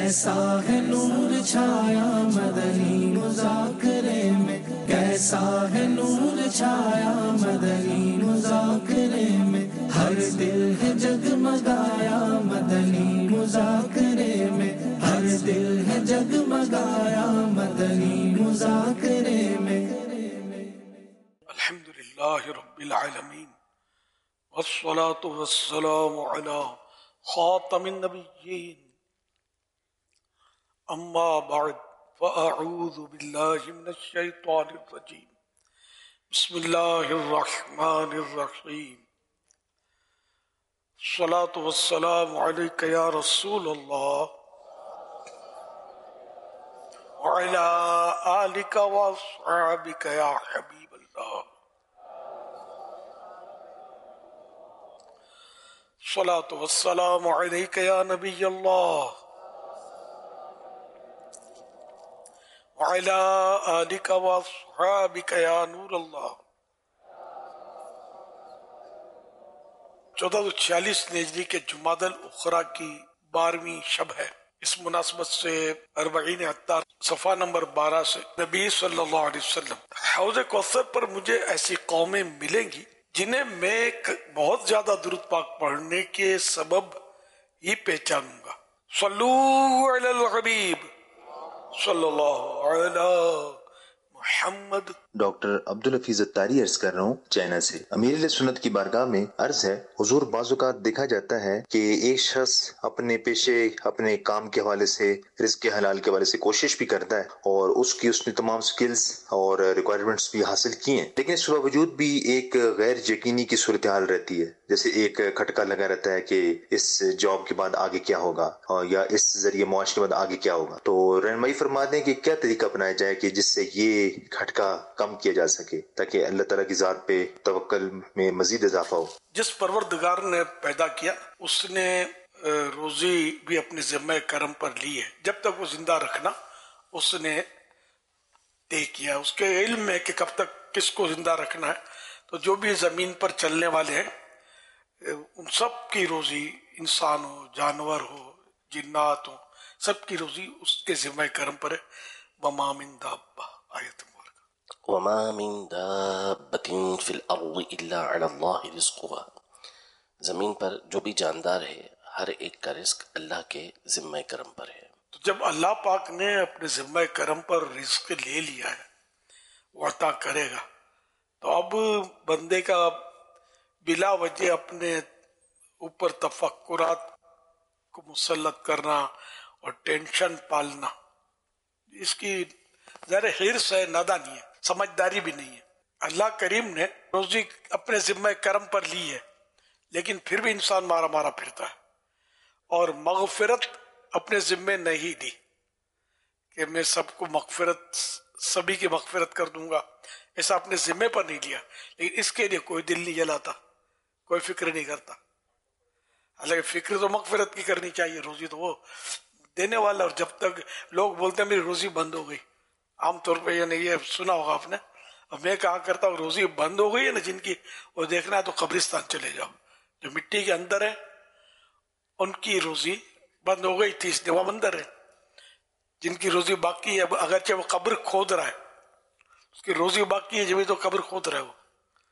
کیسا ہے نور چھایا مدنی مذاکرے میں، کیسا ہے نور چھایا مدنی مذاکرے میں، ہر دل ہے جگمگایا مدنی مذاکرے میں، ہر دل ہے جگمگایا مدنی مذاکرے میں۔ الحمد للہ رب العالمین والصلاة والسلام علی خاتم النبیین، اما بعد فاعوذ باللہ من الشیطان الرجیم، بسم اللہ الرحمن الرحیم، الصلاة والسلام علیک یا رسول اللہ وعلی آلک واصحابک یا حبیب اللہ، الصلاة والسلام علیک یا نبی اللہ وعلی آلک واصحابک یا نور اللہ۔ 1446 ہجری کے جمادی الاخری کی 12ویں شب ہے۔ اس مناسبت سے 40 عطار صفحہ نمبر 12 سے نبی صلی اللہ علیہ وسلم، حوض کوثر پر مجھے ایسی قومیں ملیں گی جنہیں میں بہت زیادہ درود پاک پڑھنے کے سبب ہی پہچانوں گا۔ صلو علی الحبیب صلی اللہ علی محمد۔ ڈاکٹر عبدالحفیظ اتاری عرض کر رہا ہوں چائنا سے۔ امیر اہل سنت کی بارگاہ میں عرض ہے، حضور بعض اوقات دیکھا جاتا ہے کہ ایک شخص اپنے پیشے، اپنے کام کے حوالے سے، رزق حلال کے حوالے سے کوشش بھی کرتا ہے اور اس نے تمام سکلز اور ریکوائرمنٹس بھی حاصل کی ہیں، لیکن اس کے باوجود بھی ایک غیر یقینی کی صورتحال رہتی ہے، جیسے ایک کھٹکا لگا رہتا ہے کہ اس جاب کے بعد آگے کیا ہوگا یا اس ذریعے معاش کے بعد آگے کیا ہوگا۔ تو رہنمائی فرما دیں کہ کیا طریقہ اپنایا جائے کہ جس سے یہ کھٹکا کم کیا جا سکے تاکہ اللہ تعالیٰ کی ذات پہ توکل میں مزید اضافہ ہو۔ جس پروردگار نے پیدا کیا اس نے روزی بھی اپنے ذمہ کرم پر لی ہے، جب تک وہ زندہ رکھنا اس نے طے کیا، اس کے علم میں کہ کب تک کس کو زندہ رکھنا ہے۔ تو جو بھی زمین پر چلنے والے ہیں ان سب کی روزی، انسان ہو، جانور ہو، جنات ہو، سب کی روزی اس کے ذمہ کرم پر ہے۔ وما من دابہ، آیت مبارکہ۔ وما من دابۃ فی الارض الا علی اللہ رزقها، زمین پر جو بھی جاندار ہے ہر ایک کا رزق اللہ کے ذمہ کرم پر ہے۔ تو جب اللہ پاک نے اپنے ذمہ کرم پر رزق لے لیا ہے، وہ عطا کرے گا، تو اب بندے کا بلا وجہ اپنے اوپر تفکرات کو مسلط کرنا اور ٹینشن پالنا، اس کی ظاہر حرص ہے، نادانی ہے، سمجھداری بھی نہیں ہے۔ اللہ کریم نے روزی اپنے ذمہ کرم پر لی ہے، لیکن پھر بھی انسان مارا مارا پھرتا ہے، اور مغفرت اپنے ذمہ نہیں دی کہ میں سب کو مغفرت، سبھی کی مغفرت کر دوں گا، ایسا اپنے ذمہ پر نہیں لیا، لیکن اس کے لیے کوئی دل نہیں جلاتا، کوئی فکر نہیں کرتا۔ حالانکہ فکر تو مغفرت کی کرنی چاہیے، روزی تو وہ دینے والا۔ اور جب تک لوگ بولتے ہیں میری روزی بند ہو گئی، عام طور پہ یہ سنا ہوگا آپ نے، اور میں کہا کرتا ہوں روزی بند ہو گئی ہے نا جن کی، وہ دیکھنا ہے تو قبرستان چلے جاؤ، جو مٹی کے اندر ہے ان کی روزی بند ہو گئی تھی، اس لیے وہ اندر ہے۔ جن کی روزی باقی ہے، اگرچہ وہ قبر کھود رہا ہے، اس کی روزی باقی ہے جبھی تو قبر کھود رہا ہے وہ،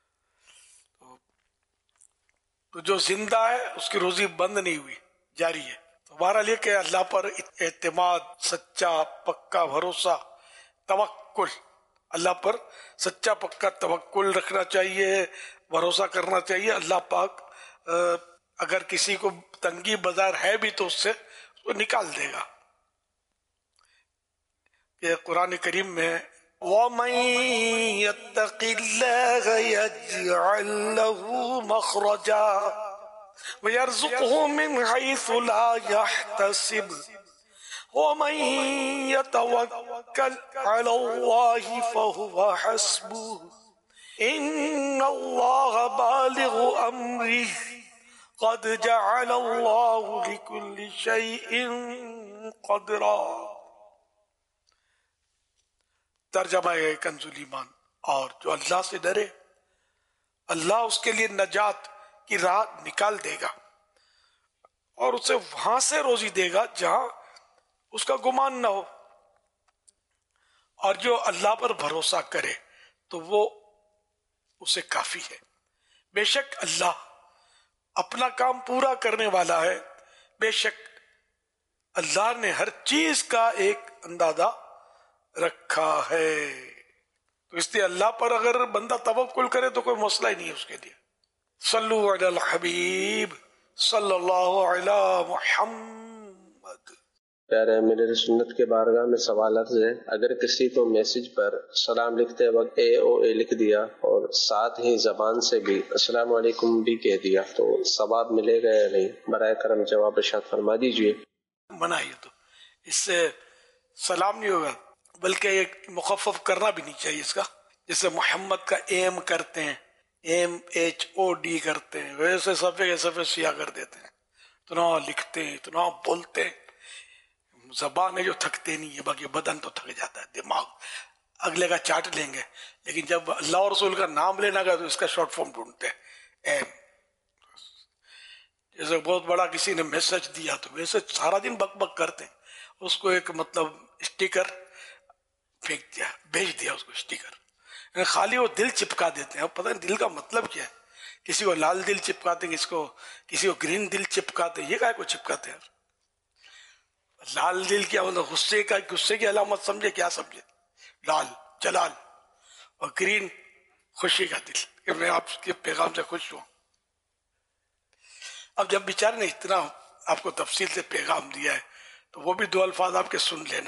تو جو زندہ ہے اس کی روزی بند نہیں ہوئی، جاری ہے۔ تو بہرحال یہ کہ اللہ پر اعتماد، سچا پکا بھروسہ، توکل، اللہ پر سچا پکا توکل رکھنا چاہیے، بھروسہ کرنا چاہیے۔ اللہ پاک اگر کسی کو تنگی بازار ہے بھی تو اس سے اس کو نکال دے گا۔ یہ قرآن کریم میں وَمَن يَتَّقِ اللَّهَ يَجْعَل لَّهُ مَخْرَجًا وَيَرْزُقْهُ مِنْ حَيْثُ لَا يَحْتَسِبُ وَمَن يَتَوَكَّلْ عَلَى اللَّهِ فَهُوَ حَسْبُهُ إِنَّ اللَّهَ بَالِغُ أَمْرِهِ قَدْ جَعَلَ اللَّهُ لِكُلِّ شَيْءٍ قَدْرًا۔ ترجمہ ہے کنز ایمان، اور جو اللہ سے ڈرے اللہ اس کے لیے نجات کی راہ نکال دے گا اور اسے وہاں سے روزی دے گا جہاں اس کا گمان نہ ہو، اور جو اللہ پر بھروسہ کرے تو وہ اسے کافی ہے۔ بے شک اللہ اپنا کام پورا کرنے والا ہے، بے شک اللہ نے ہر چیز کا ایک اندازہ رکھا ہے۔ تو اس لیے اللہ پر اگر بندہ توکل کرے تو کوئی مسئلہ ہی نہیں ہے اس کے لیے۔ صلو علی الحبیب صلی اللہ علی محمد۔ پیارے امیر سنت کے بارگاہ میں سوال عرض ہے، اگر کسی کو میسج پر سلام لکھتے وقت AOA لکھ دیا اور ساتھ ہی زبان سے بھی السلام علیکم بھی کہہ دیا تو ثواب ملے گا یا نہیں؟ برائے کرم جواب ارشاد فرما دیجیے۔ بنائیے تو اس سے سلام نہیں ہوگا، بلکہ ایک مخفف کرنا بھی نہیں چاہیے اس کا، جیسے محمد کا ایم کرتے ہیں، MHOD کرتے ہیں، ویسے صفحے کے صفحے سیاہ کر دیتے ہیں، اتنا لکھتے ہیں اتنا بولتے ہیں، زبان ہے جو تھکتے نہیں ہے، باقی بدن تو تھک جاتا ہے، دماغ اگلے کا چاٹ لیں گے، لیکن جب اللہ اور رسول کا نام لینا گا تو اس کا شارٹ فارم ڈھونڈتے ہیں ایم۔ جیسے بہت بڑا کسی نے میسج دیا تو ویسے سارا دن بک بک کرتے ہیں، اس کو ایک مطلب اسٹیکر پھینک دیا، بھیج دیا اس کو اسٹیکر، خالی وہ دل چپکا دیتے ہیں۔ اب پتہ نہیں دل کا مطلب کیا ہے، کسی کو لال دل چپکاتے ہیں، کسی کو گرین دل چپکاتے ہیں، یہ کائے کو چپکاتے ہیں؟ لال دل کیا مطلب؟ غصے کی علامت سمجھے، کیا سمجھے؟ لال جلال، اور گرین خوشی کا دل کہ میں آپ کے پیغام سے خوش ہوں۔ اب جب بیچارے نے اتنا آپ کو تفصیل سے پیغام دیا ہے تو وہ بھی دو الفاظ آپ کے سن لینا۔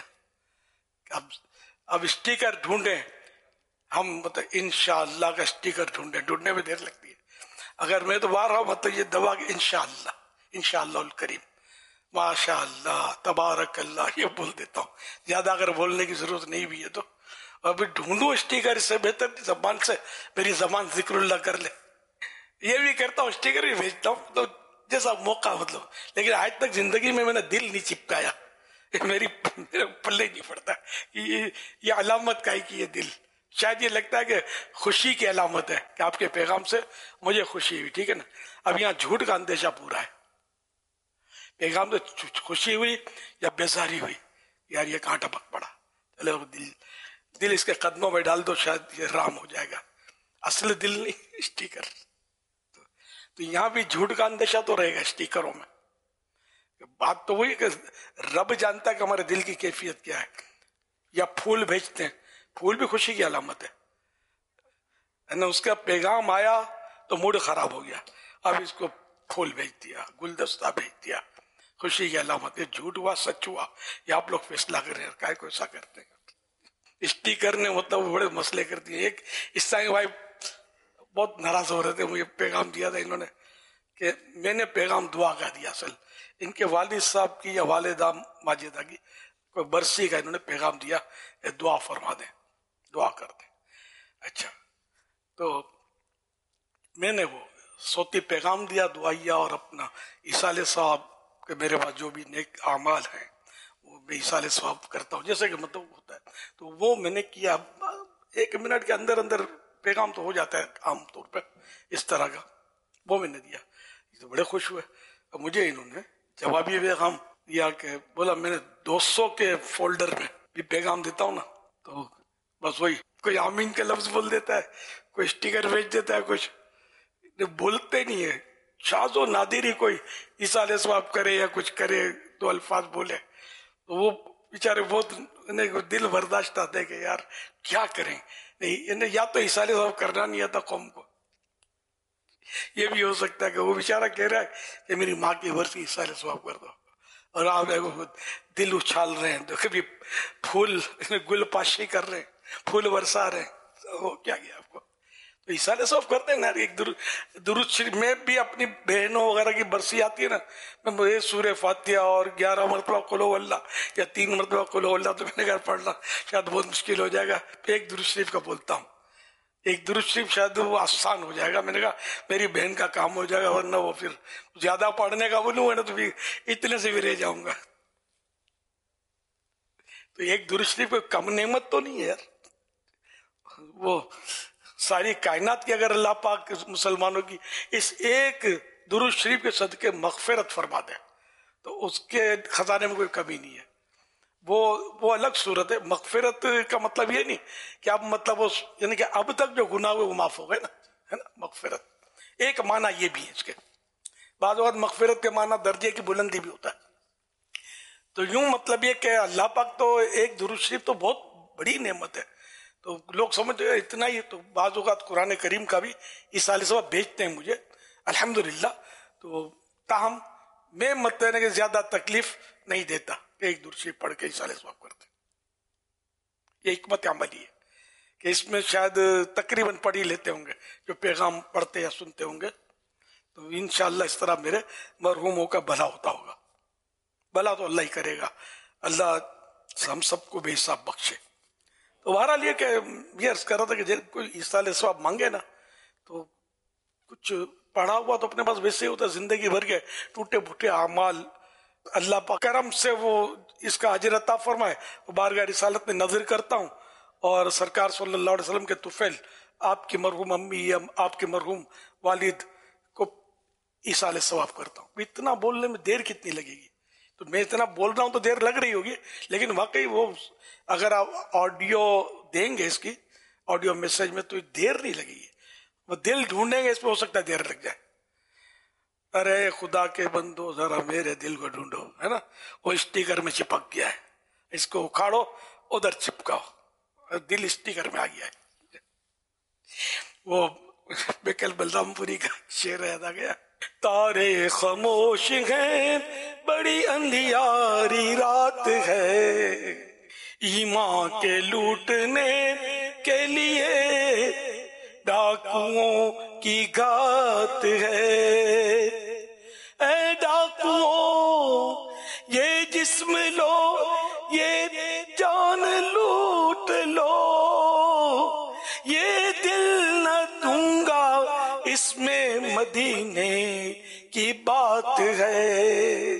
اب اسٹیکر ڈھونڈیں ہم، مطلب انشاءاللہ کا اسٹیکر ڈھونڈنے میں دیر لگتی ہے۔ اگر میں تو بارہا مطلب یہ دوا کہ انشاءاللہ، انشاءاللہ الکریم، ماشاء اللہ، تبارک اللہ، یہ بول دیتا ہوں، زیادہ اگر بولنے کی ضرورت نہیں بھی ہے تو۔ ابھی ڈھونڈوں اسٹیکر، اس سے بہتر زبان سے میری زبان ذکر اللہ کر لے۔ یہ بھی کرتا ہوں، اسٹیکر بھی بھیجتا ہوں تو جیسا موقع مطلب، لیکن آج تک زندگی میں نے دل نہیں چپکایا، میرے پلے نہیں پڑتا کہ یہ علامت کا ہے کہ یہ دل، شاید یہ لگتا ہے کہ خوشی کی علامت ہے کہ آپ کے پیغام سے مجھے خوشی ہوئی، ٹھیک ہے نا۔ اب یہاں جھوٹ کا اندیشہ پورا ہے، پیغام تو خوشی ہوئی یا بیزاری ہوئی، یار یہ کہاں ٹپک پڑا، چلے دل اس کے قدموں میں ڈال دو، شاید یہ رام ہو جائے گا، اصل دل نہیں اسٹیکر۔ تو یہاں بھی جھوٹ کا اندیشہ تو رہے گا اسٹیکروں میں۔ بات تو وہی کہ رب جانتا ہے کہ ہمارے دل کی کیفیت کیا ہے۔ یا پھول بھیجتے ہیں، پھول بھی خوشی کی علامت ہے، اس کا پیغام آیا تو موڈ خراب ہو گیا، اب اس کو پھول بھیج دیا، گلدستہ بھیج دیا، خوشی کی علامت ہے۔ جھوٹ ہوا سچ ہوا یہ آپ لوگ فیصلہ کر رہے ہیں، کائے کو ایسا کرتے ہیں۔ اسٹیکر نے مطلب بڑے مسئلے کر دیے۔ ایک عیسائی بھائی بہت ناراض ہو رہے تھے، مجھے پیغام دیا تھا انہوں نے کہ میں نے پیغام دعا کا دیا، اصل ان کے والد صاحب کی یا والدہ ماجدہ کی کوئی برسی کا انہوں نے پیغام دیا، دعا فرما دیں، دعا کر دیں۔ اچھا، تو میں نے وہ صوتی پیغام دیا دعائیا، اور اپنا ایصال ثواب کہ میرے پاس جو بھی نیک اعمال ہیں وہ میں ایصال ثواب کرتا ہوں، جیسے کہ مطلب ہوتا ہے، تو وہ میں نے کیا۔ 1 منٹ کے اندر اندر پیغام تو ہو جاتا ہے عام طور پہ اس طرح کا، وہ میں نے دیا، یہ تو بڑے خوش ہوئے۔ مجھے انہوں نے جوابی پیغام دیا کہ بولا میں نے 200 کے فولڈر میں بھی پیغام دیتا ہوں نا، تو بس وہی کوئی آمین کے لفظ بول دیتا ہے، کوئی اسٹیکر بھیج دیتا ہے، کچھ بولتے نہیں ہے، شاذ و نادر ہی کوئی ایصال ثواب کرے یا کچھ کرے، 2 الفاظ بولے، تو وہ بیچارے بہت دل برداشت آتے ہیں کہ یار کیا کریں، نہیں یا تو ایصال ثواب کرنا نہیں آتا قوم کو، یہ بھی ہو سکتا ہے کہ وہ بیچارہ کہہ رہا ہے کہ میری ماں کی برسی ایصال ثواب کر دو، اور آپ دل اچھال رہے ہیں، تو کبھی پھول گل پاشی کر رہے ہیں، پھول برسا رہے ہیں، وہ کیا کیا آپ کو، تو ایصال ثواب کرتے ہیں نا۔ ایک درود شریف میں بھی اپنی بہنوں وغیرہ کی برسی آتی ہے نا، میں سورہ فاتحہ اور 11 مرتبہ قل ہو اللہ یا 3 مرتبہ قل ہو اللہ، تو میں نے کہا پڑھنا شاید بہت مشکل ہو جائے گا، پھر ایک درود شریف کا بولتا ہوں، ایک درود شریف شاید وہ آسان ہو جائے گا، میں نے کہا میری بہن کا کام ہو جائے گا، ورنہ وہ پھر زیادہ پڑھنے کا بولوں گا نا تو پھر اتنے سے بھی رہ جاؤں گا۔ تو ایک درود شریف کوئی کم نعمت تو نہیں ہے یار، وہ ساری کائنات کی اگر اللہ پاک مسلمانوں کی اس ایک درود شریف کے صدقے مغفرت فرما دے تو اس کے خزانے میں کوئی کمی نہیں ہے۔ وہ الگ صورت ہے. مغفرت کا مطلب یہ نہیں کہ اب مطلب یعنی کہ اب تک جو گناہ ہوئے وہ معاف ہو گئے نا، ہے نا. مغفرت ایک معنی یہ بھی ہے اس کے. بعض اوقات مغفرت کے معنی درجے کی بلندی بھی ہوتا ہے. تو یوں مطلب یہ کہ اللہ پاک تو ایک درود شریف تو بہت بڑی نعمت ہے. تو لوگ سمجھتے ہیں اتنا ہی. تو بعض اوقات قرآن کریم کا بھی ایسال ثواب بھیجتے ہیں مجھے الحمدللہ. تو تاہم میں مطلب کہ زیادہ تکلیف نہیں دیتا کہ ایک درود شریف پڑھ کے ایسال ثواب کرتے. یہ حکمت عملی ہے کہ اس میں شاید تقریباً پڑھ ہی لیتے ہوں گے جو پیغام پڑھتے یا سنتے ہوں گے. تو انشاءاللہ اس طرح میرے مرحوموں کا بھلا ہوتا ہوگا. بھلا تو اللہ ہی کرے گا. اللہ ہم سب کو بے حساب بخشے. تو بہرحال یہ کہ یہ عرض کر رہا تھا کہ جب کوئی ایصال ثواب مانگے نا تو کچھ پڑھا ہوا تو اپنے پاس ویسے ہی ہوتا ہے. زندگی بھر کے ٹوٹے پھوٹے اعمال اللہ پاک کرم سے وہ اس کا اجر عطا فرمائے. وہ بارگاہ رسالت میں نظر کرتا ہوں اور سرکار صلی اللہ علیہ وسلم کے طفیل آپ کی مرحوم امی یا آپ کے مرحوم والد کو ایصال ثواب کرتا ہوں. اتنا بولنے میں دیر کتنی لگے گی؟ تو میں اتنا بول رہا ہوں تو دیر لگ رہی ہوگی، لیکن واقعی وہ اگر آپ آڈیو دیں گے اس کی آڈیو میسج میں تو دیر نہیں لگے گی. وہ دل ڈھونڈیں گے اس پہ ہو سکتا ہے دیر لگ جائے. ارے خدا کے بندو ذرا میرے دل کو ڈھونڈو، ہے نا. وہ اسٹیکر میں چپک گیا ہے، اس کو اکھاڑو ادھر چپکاؤ، دل اسٹیکر میں آ گیا ہے. وہ بیکل بلرام پوری کا شعر یاد آ گیا. تارے خاموش ہیں بڑی اندھیاری رات ہے، ایمان کے لوٹنے کے لیے ڈاکوؤں کی گھات ہے. اے ڈاکوؤں یہ جسم لو یہ جان لوٹ لو، یہ دل نہ دوں گا اس میں مدینے کی بات ہے.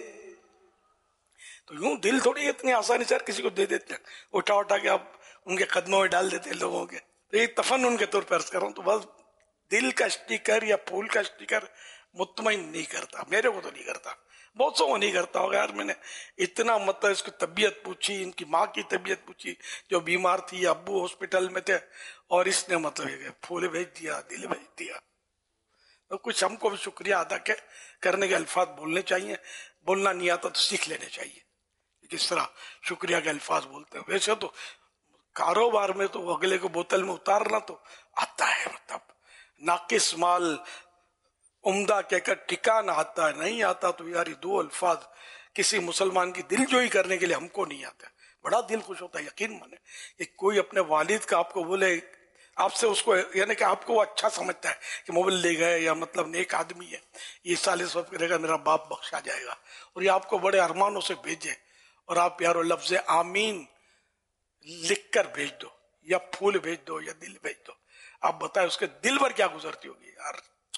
تو یوں دل تھوڑی اتنی آسانی سے کسی کو دے دیتے ہیں، اٹھا اٹھا کے آپ ان کے قدموں میں ڈال دیتے ہیں لوگوں کے. تو یہ تفنن کے طور پر عرض کر رہا ہوں. تو بس دل کا اسٹیکر یا پھول کا اسٹیکر مطمئن نہیں کرتا، میرے کو تو نہیں کرتا، بہت سو کو نہیں کرتا ہوگا. یار میں نے اتنا مطلب اس کی طبیعت پوچھی، ان کی ماں کی طبیعت پوچھی جو بیمار تھی، ابو ہاسپٹل میں تھے، اور اس نے مطلب یہ پھول بھیج دیا، دل بھیج دیا. تو کچھ ہم کو بھی شکریہ ادا کرنے کے الفاظ بولنے چاہیے. بولنا نہیں آتا تو سیکھ لینے چاہیے کس طرح شکریہ کے الفاظ بولتے ہیں. ویسے تو کاروبار میں تو اگلے کو بوتل میں اتارنا تو آتا ہے، مطلب ناقص مال عمدہ کہہ کر ٹھکانا آتا ہے. نہیں آتا تو یار یہ دو الفاظ کسی مسلمان کی دل جوئی کرنے کے لیے ہم کو نہیں آتا. بڑا دل خوش ہوتا ہے. یقین مانے کہ کوئی اپنے والد کا آپ کو بولے، آپ سے اس کو یعنی کہ آپ کو وہ اچھا سمجھتا ہے کہ مبلغ ہے یا مطلب نیک آدمی ہے، یہ سال اس وقت کرے گا میرا باپ بخشا جائے گا، اور یہ آپ کو بڑے ارمانوں سے بھیجے، اور آپ پیارو لفظ آمین لکھ کر بھیج دو یا پھول بھیج دو یا دل بھیج دو. آپ بتائیں اس کے دل پر کیا گزرتی ہوگی یار.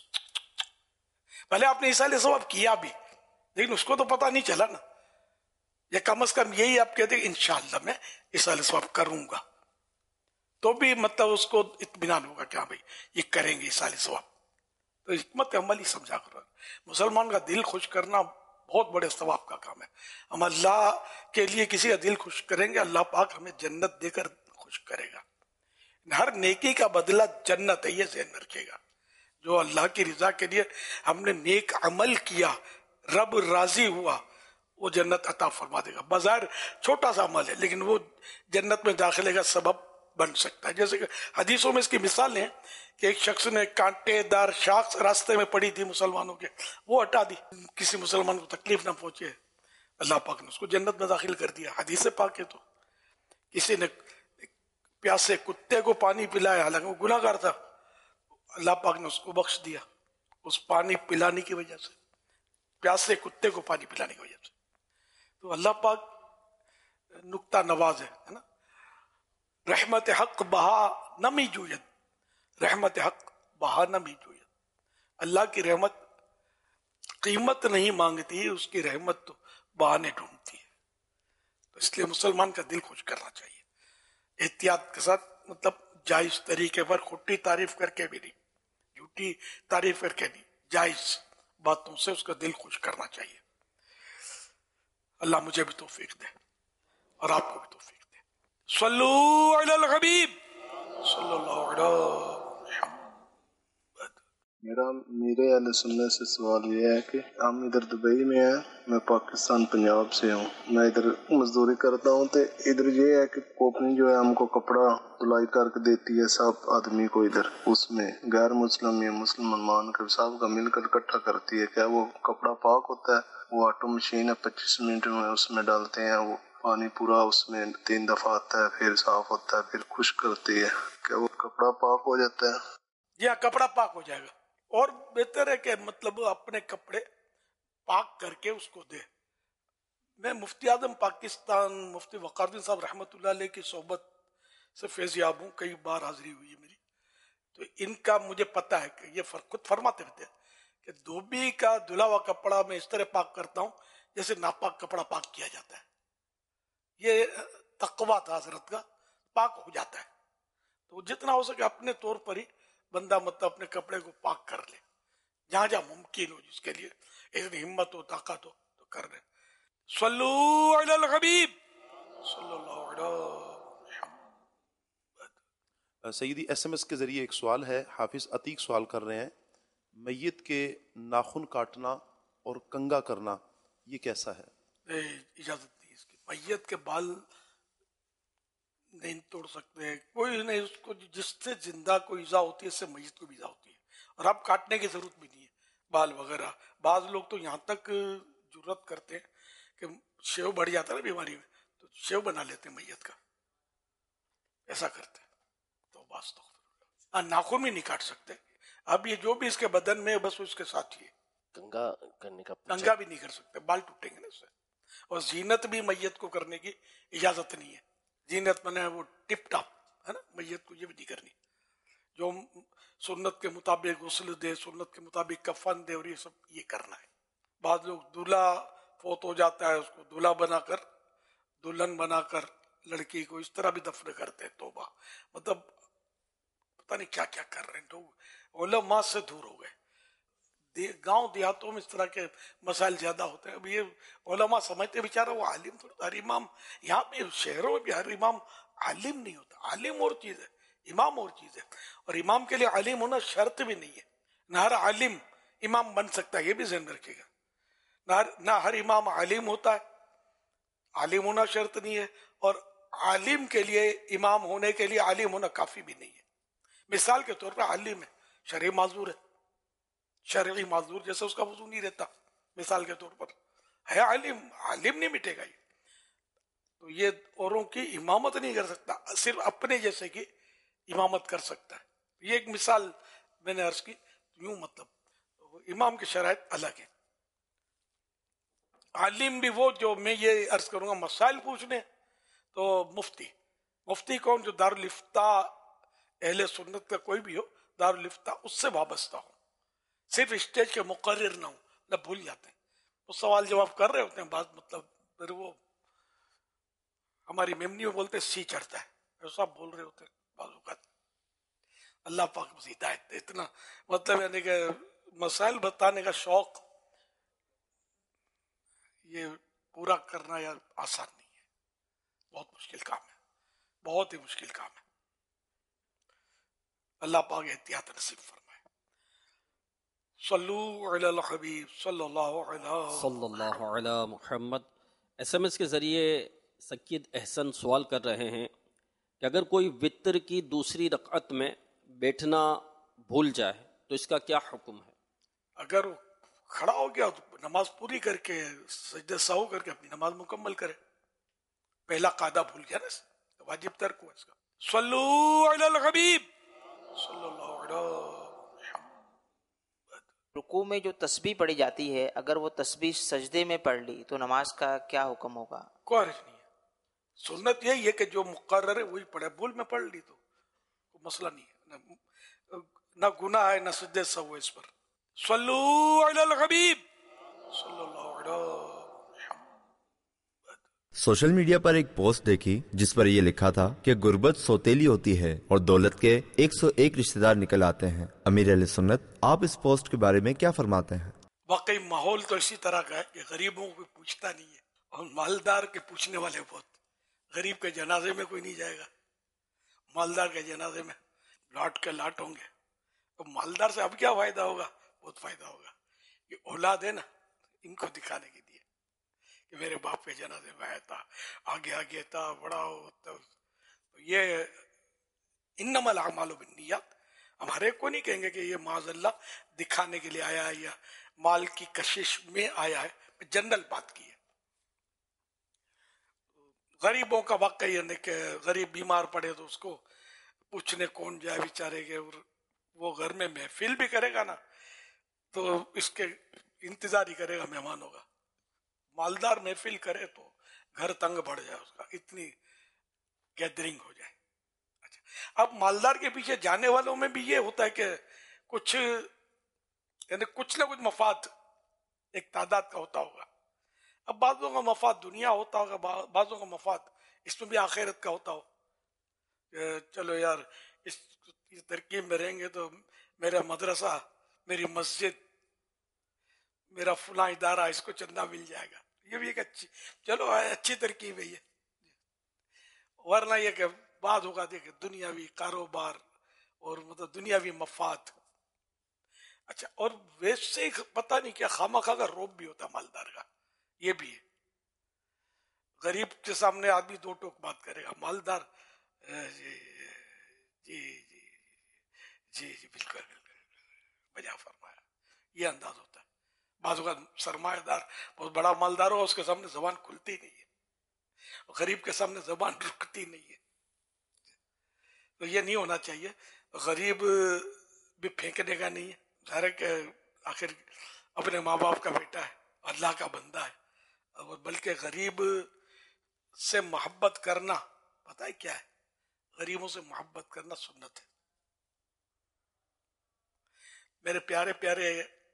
پہلے آپ نے ایصال ثواب کیا بھی لیکن اس کو تو پتا نہیں چلا نا. یا کم از کم یہی آپ کہتے ہیں انشاءاللہ میں ایصال ثواب کروں گا، تو بھی مطلب اس کو اطمینان ہوگا کہ ہاں بھائی یہ کریں گے ایصال ثواب. تو حکمت عملی سمجھا کرو. مسلمان کا دل خوش کرنا بہت بڑے ثواب کا کام ہے. ہم اللہ کے لیے کسی کا دل خوش کریں گے، اللہ پاک ہمیں جنت دے کر خوش کرے گا. ہر نیکی کا بدلہ جنت ہے، یہ ذہن میں رکھے گا. جو اللہ کی رضا کے لیے ہم نے نیک عمل کیا، رب راضی ہوا، وہ جنت عطا فرما دے گا. بظاہر چھوٹا سا عمل ہے لیکن وہ جنت میں داخلے کا سبب بن سکتا ہے. جیسے کہ حدیثوں میں اس کی مثال ہے کہ ایک شخص نے کانٹے دار شاخ راستے میں پڑی تھی مسلمانوں کے، وہ ہٹا دی، کسی مسلمان کو تکلیف نہ پہنچے. اللہ پاک نے اس کو جنت میں داخل کر دیا. حدیث پاک ہے. تو کسی نے پیاسے کتے کو پانی پلایا، حالانکہ وہ گناہ گار تھا، اللہ پاک نے اس کو بخش دیا اس پانی پلانے کی وجہ سے، پیاسے کتے کو پانی پلانے کی وجہ سے. تو اللہ پاک نکتہ نواز ہے نا. رحمت حق بہا نمی جوید، رحمت حق بہا نمی جوید. اللہ کی رحمت قیمت نہیں مانگتی، اس کی رحمت تو بہانے ڈھونڈتی ہے. تو اس لیے مسلمان کا دل خوش کرنا چاہیے احتیاط کے ساتھ، مطلب جائز طریقے پر، کھٹی تعریف کر کے بھی نہیں، جھوٹی تعریف کر کے نہیں، جائز باتوں سے اس کا دل خوش کرنا چاہیے. اللہ مجھے بھی توفیق دے اور آپ کو بھی توفیق دے. صلو علی الحبیب صلی اللہ علیہ محمد. میرے اہل سنت سے سوال یہ ہے کہ ہم ادھر دبئی میں ہیں، میں پاکستان پنجاب سے ہوں، میں ادھر مزدوری کرتا ہوں، تو ادھر یہ ہے کہ کمپنی جو ہے ہم کو کپڑا دھلائی کر کے دیتی ہے سب آدمی کو ادھر، اس میں غیر مسلم یا مسلمان کا سب کا مل کر اکٹھا کرتی ہے. کیا وہ کپڑا پاک ہوتا ہے؟ وہ آٹو مشین ہے 25 منٹ میں اس میں ڈالتے ہیں، وہ پانی پورا اس میں 3 دفعہ آتا ہے، پھر صاف ہوتا ہے، پھر خشک کرتی ہے. کیا وہ کپڑا پاک ہو جاتا ہے؟ جی ہاں، کپڑا پاک ہو جائے گا. اور بہتر ہے کہ مطلب اپنے کپڑے پاک کر کے اس کو دے. میں مفتی اعظم پاکستان مفتی وقار الدین صاحب رحمۃ اللہ علیہ کی صحبت سے فیض یاب ہوں، کئی بار حاضری ہوئی ہے میری. تو ان کا مجھے پتہ ہے کہ یہ خود فرماتے رہتے ہیں کہ دھوبی کا دھلا ہوا کپڑا میں اس طرح پاک کرتا ہوں جیسے ناپاک کپڑا پاک کیا جاتا ہے. یہ تقویٰ تھا حضرت کا، پاک ہو جاتا ہے. تو جتنا ہو سکے اپنے طور پر ہی بندہ مطلب اپنے کپڑے کو پاک کر لے، جہاں جہاں ممکن ہو، جس کے لیے اتنی ہمت ہو طاقت ہو تو کر لے. صلو علی الحبیب صلی اللہ علیہ محمد. سیدی ایس ایم ایس کے ذریعے ایک سوال ہے، حافظ عتیق سوال کر رہے ہیں، میت کے ناخن کاٹنا اور کنگا کرنا یہ کیسا ہے؟ اجازت نہیں اس کی. میت کے بال نہیں توڑ سکتے، کوئی نہیں اس کو، جس سے زندہ کو ایذا ہوتی ہے اس سے میت کو بھی ایذا ہوتی ہے. اور اب کاٹنے کی ضرورت بھی نہیں ہے بال وغیرہ. بعض لوگ تو یہاں تک جرت کرتے ہیں کہ شیو بڑھ جاتا ہے نا بیماری میں، تو شیو بنا لیتے ہیں میت کا، ایسا کرتے ہیں. تو بس تو ناخن بھی نہیں کاٹ سکتے. اب یہ جو بھی اس کے بدن میں بس اس کے ساتھ ہی ہے. کنگا کرنے کا کنگا بھی نہیں کر سکتے، بال ٹوٹیں گے نا اس سے. اور زینت بھی میت کو کرنے کی اجازت نہیں ہے. زینت بنے وہ ٹپ ٹاپ ہے نا، میت کو یہ بھی نہیں کرنی. جو سنت کے مطابق غسل دے، سنت کے مطابق کفن دے، اور یہ سب یہ کرنا ہے. بعض لوگ دولہا فوت ہو جاتا ہے اس کو دولہا بنا کر، دلہن بنا کر لڑکی کو اس طرح بھی دفن کرتے ہیں. توبہ، مطلب پتہ نہیں کیا کیا کر رہے ہیں لوگ. علماء سے دور ہو گئے. گاؤں دیہاتوں میں اس طرح کے مسائل زیادہ ہوتے ہیں. اب یہ علماء سمجھتے بیچارہ وہ عالم تھوڑا، ہر امام یہاں پہ شہروں میں بھی ہر امام عالم نہیں ہوتا. عالم اور چیز ہے، امام اور چیز ہے. اور امام کے لیے عالم ہونا شرط بھی نہیں ہے. نہ ہر عالم امام بن سکتا ہے، یہ بھی ذہن میں رکھے گا. نہ ہر امام عالم ہوتا ہے، عالم ہونا شرط نہیں ہے. اور عالم کے لیے امام ہونے کے لیے عالم ہونا کافی بھی نہیں ہے. مثال کے طور پر عالم ہے، شرعی معذور ہے، شرعی معذور جیسے اس کا وضو نہیں رہتا، مثال کے طور پر ہے عالم، عالم نہیں مٹے گا. یہ تو یہ اوروں کی امامت نہیں کر سکتا، صرف اپنے جیسے کی امامت کر سکتا ہے. یہ ایک مثال میں نے عرض کی. یوں مطلب امام کی شرائط الگ ہے. عالم بھی وہ جو میں یہ عرض کروں گا مسائل پوچھنے، تو مفتی کون؟ جو دارالفتاء اہل سنت کا کوئی بھی ہو، دارالفتاء اس سے وابستہ ہو، صرف اسٹیج کے مقرر نہ ہو. نہ بھول جاتے ہیں وہ سوال جواب کر رہے ہوتے ہیں، بعض مطلب پھر وہ ہماری میمنی میں بولتے سی چڑھتا ہے، ایسا بول رہے ہوتے ہیں بعض اوقات. اللہ پاک بس ہدایت دے. اتنا مطلب یعنی کہ مسائل بتانے کا شوق یہ پورا کرنا یا آسان نہیں ہے، بہت مشکل کام ہے، بہت ہی مشکل کام ہے. اللہ پاک احتیاط نصیب فرمائے. صلو علی الحبیب صلی اللہ علی محمد. ایس ایم ایس کے ذریعے سید احسن سوال کر رہے ہیں کہ اگر کوئی وتر کی دوسری رکعت میں بیٹھنا بھول جائے تو اس کا کیا حکم ہے؟ اگر کھڑا ہو گیا تو نماز پوری کر کے سجدہ سہو کر کے اپنی نماز مکمل کرے. پہلا قاعدہ بھول گیا نا، واجب ترک ہوا اس کا. صلو علی الحبیب صلی اللہ علیہ. رکوع میں جو تسبیح پڑھی جاتی ہے، اگر وہ تسبیح سجدے میں پڑھ لی تو نماز کا کیا حکم ہوگا؟ کوئی حرج نہیں ہے. سنت یہی ہے کہ جو مقرر ہے وہی پڑھے. بھول میں پڑھ لی تو کوئی مسئلہ نہیں ہے، نہ گناہ ہے نہ سجدے سہو ہے اس پر. صلو علی الحبیب صلی اللہ علیہ. سوشل میڈیا پر ایک پوسٹ دیکھی جس پر یہ لکھا تھا کہ غربت سوتیلی ہوتی ہے اور دولت کے 101 رشتہ دار نکل آتے ہیں. امیر اہل سنت، آپ اس پوسٹ کے بارے میں کیا فرماتے ہیں؟ واقعی ماحول تو اسی طرح کا ہے کہ غریبوں کو پوچھتا نہیں ہے اور مالدار کے پوچھنے والے بہت. غریب کے جنازے میں کوئی نہیں جائے گا، مالدار کے جنازے میں لاٹ کے لاٹ ہوں گے. تو مالدار سے اب کیا فائدہ ہوگا؟ بہت فائدہ ہوگا. یہ اولاد ہے نا، ان کو دکھانے کے لیے کہ میرے باپ کے جنازے میں آیا تھا، آگے تھا، بڑا ہوتا. یہ انما الاعمال بالنیات. ہم ہر ایک کو نہیں کہیں گے کہ یہ معاذ اللہ دکھانے کے لیے آیا ہے یا مال کی کشش میں آیا ہے. جنرل بات کی ہے. غریبوں کا واقعہ یہ نہیں کہ غریب بیمار پڑے تو اس کو پوچھنے کون جائے بیچارے کے، اور وہ گھر میں محفل بھی کرے گا نا تو اس کے انتظار ہی کرے گا مہمان ہوگا. مالدار محفل کرے تو گھر تنگ بڑھ جائے، اس کا اتنی گیدرنگ ہو جائے. اچھا، اب مالدار کے پیچھے جانے والوں میں بھی یہ ہوتا ہے کہ کچھ یعنی کچھ نہ کچھ مفاد ایک تعداد کا ہوتا ہوگا. اب بعضوں کا مفاد دنیا ہوتا ہوگا، بعضوں کا مفاد اس میں بھی آخرت کا ہوتا ہو کہ چلو یار اس ترکیب میں رہیں گے تو میرا مدرسہ، میری مسجد، میرا فلاں ادارہ، اس کو چندہ مل جائے گا. یہ بھی ایک اچھی ترکیب ہے یہ. ورنہ یہ کہ بعد ہوگا دیکھے دنیاوی کاروبار اور مطلب دنیاوی مفاد. اچھا، اور ویسے پتہ نہیں کیا خامخواہ کا روب بھی ہوتا مالدار کا. یہ بھی ہے، غریب کے سامنے آدمی دو ٹوک بات کرے گا، مالدار جی بالکل بجا فرمایا، یہ انداز ہوتا ہے. بعض اوقات سرمایہ دار بہت بڑا مالدار ہو، اس کے سامنے زبان کھلتی نہیں ہے، غریب کے سامنے زبان رکتی نہیں ہے. تو یہ نہیں ہونا چاہیے. غریب بھی پھینکنے کا نہیں ہے، ظاہر ہے کہ آخر اپنے ماں باپ کا بیٹا ہے، اللہ کا بندہ ہے. بلکہ غریب سے محبت کرنا پتہ ہے کیا ہے؟ غریبوں سے محبت کرنا سنت ہے. میرے پیارے پیارے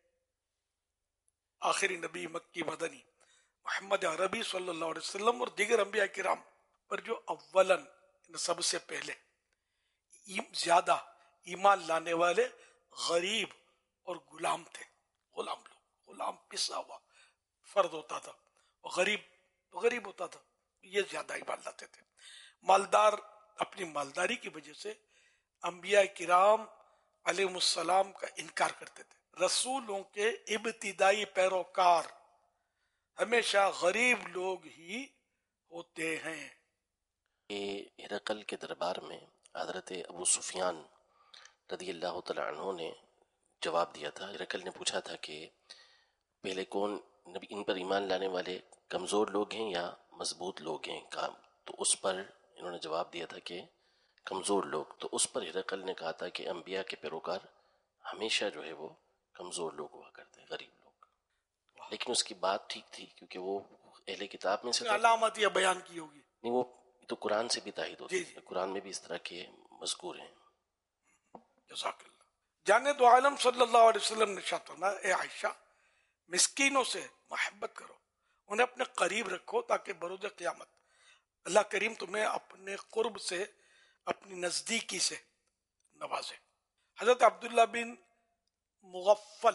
آخری نبی مکی مدنی محمد عربی صلی اللہ علیہ وسلم اور دیگر انبیاء کرام پر جو اولاً سب سے پہلے زیادہ ایمان لانے والے غریب اور غلام تھے. غلام پسا ہوا فرد ہوتا تھا، غریب ہوتا تھا، یہ زیادہ ایمان لاتے تھے. مالدار اپنی مالداری کی وجہ سے انبیاء کرام علیہ السلام کا انکار کرتے تھے. رسولوں کے ابتدائی پیروکار ہمیشہ غریب لوگ ہی ہوتے ہیں. ہرقل کے دربار میں حضرت ابو سفیان رضی اللہ تعالیٰ عنہ نے جواب دیا تھا. ہرقل نے پوچھا تھا کہ پہلے کون نبی ان پر ایمان لانے والے کمزور لوگ ہیں یا مضبوط لوگ ہیں؟ تو اس پر انہوں نے جواب دیا تھا کہ کمزور لوگ. تو اس پر ہرقل نے کہا تھا کہ انبیاء کے پیروکار ہمیشہ جو ہے وہ کمزور لوگ ہوا کرتے ہیں، غریب لوگ. لیکن اس کی بات ٹھیک تھی کیونکہ وہ اہل کتاب میں سے علامت یہ بیان کی ہوگی. نہیں، وہ تو قرآن سے بھی تائید ہوتی جی. ہے، قرآن میں بھی اس طرح کے مذکور ہیں. جزاک اللہ. جانے دو عالم صلی اللہ علیہ وسلم نے ارشاد فرمایا، اے عائشہ مسکینوں سے محبت کرو، انہیں اپنے قریب رکھو تاکہ بروز قیامت اللہ کریم تمہیں اپنے قرب سے، اپنی نزدیکی سے نوازے. حضرت عبداللہ بن مغفل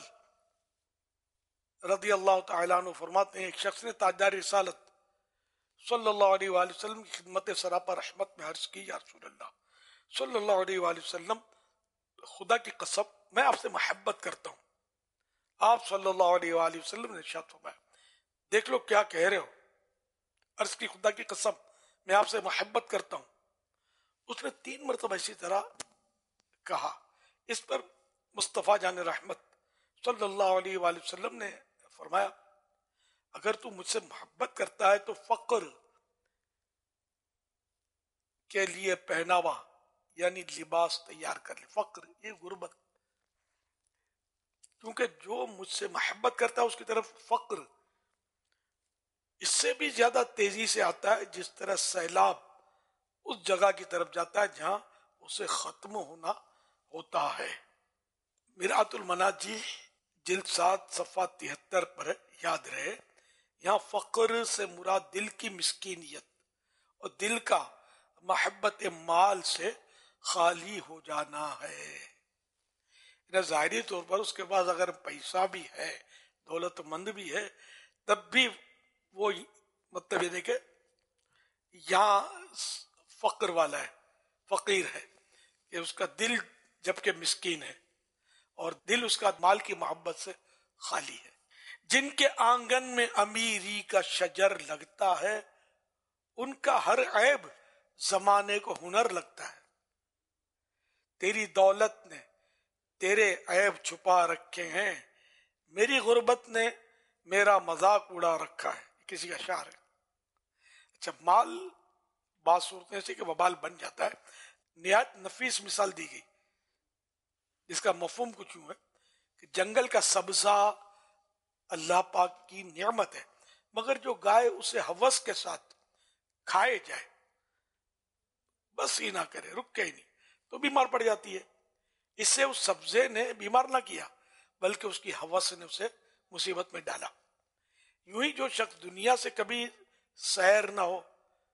رضی اللہ تعالیٰ عنہ فرماتے ہیں، ایک شخص نے تاجدار رسالت صلی اللہ علیہ وآلہ وسلم کی خدمت سراپا رحمت میں عرض کی، یا رسول اللہ صلی اللہ علیہ وآلہ وسلم، خدا کی قسم میں آپ سے محبت کرتا ہوں. آپ صلی اللہ علیہ وآلہ وسلم نے ارشاد فرمایا، دیکھ لو کیا کہہ رہے ہو. عرض کی خدا کی قسم میں آپ سے محبت کرتا ہوں. اس نے 3 مرتبہ اسی طرح کہا. اس پر مصطفیٰ جان رحمت صلی اللہ علیہ وآلہ وسلم نے فرمایا، اگر تو مجھ سے محبت کرتا ہے تو فقر کے لیے پہناوا یعنی لباس تیار کر لے. فقر یہ غربت، کیونکہ جو مجھ سے محبت کرتا ہے اس کی طرف فقر اس سے بھی زیادہ تیزی سے آتا ہے، جس طرح سیلاب اس جگہ کی طرف جاتا ہے جہاں اسے ختم ہونا ہوتا ہے. مرآت المناجی جلد 7 صفحہ 73 پر یاد رہے، یہاں فقر سے مراد دل کی مسکینیت اور دل کا محبت مال سے خالی ہو جانا ہے. ظاہری طور پر اس کے پاس اگر پیسہ بھی ہے، دولت مند بھی ہے، تب بھی وہ مطلب یہ کہ یہاں فقر والا ہے، فقیر ہے، کہ اس کا دل جبکہ مسکین ہے اور دل اس کا مال کی محبت سے خالی ہے. جن کے آنگن میں امیری کا شجر لگتا ہے ان کا ہر عیب زمانے کو ہنر لگتا ہے. تیری دولت نے تیرے عیب چھپا رکھے ہیں، میری غربت نے میرا مذاق اڑا رکھا ہے. کسی کا شعر ہے. اچھا، مال بعض صورتیں سے کہ وبال بن جاتا ہے. نہایت نفیس مثال دی گئی جس کا مفہوم کچھ یوں ہے کہ جنگل کا سبزہ اللہ پاک کی نعمت ہے، مگر جو گائے اسے ہوس کے ساتھ کھائے جائے، بس ہی نہ کرے، رکے ہی نہیں، تو بیمار پڑ جاتی ہے. اس سے اس سبزے نے بیمار نہ کیا بلکہ اس کی ہوس نے اسے مصیبت میں ڈالا. یوں ہی جو شخص دنیا سے کبھی سیر نہ ہو،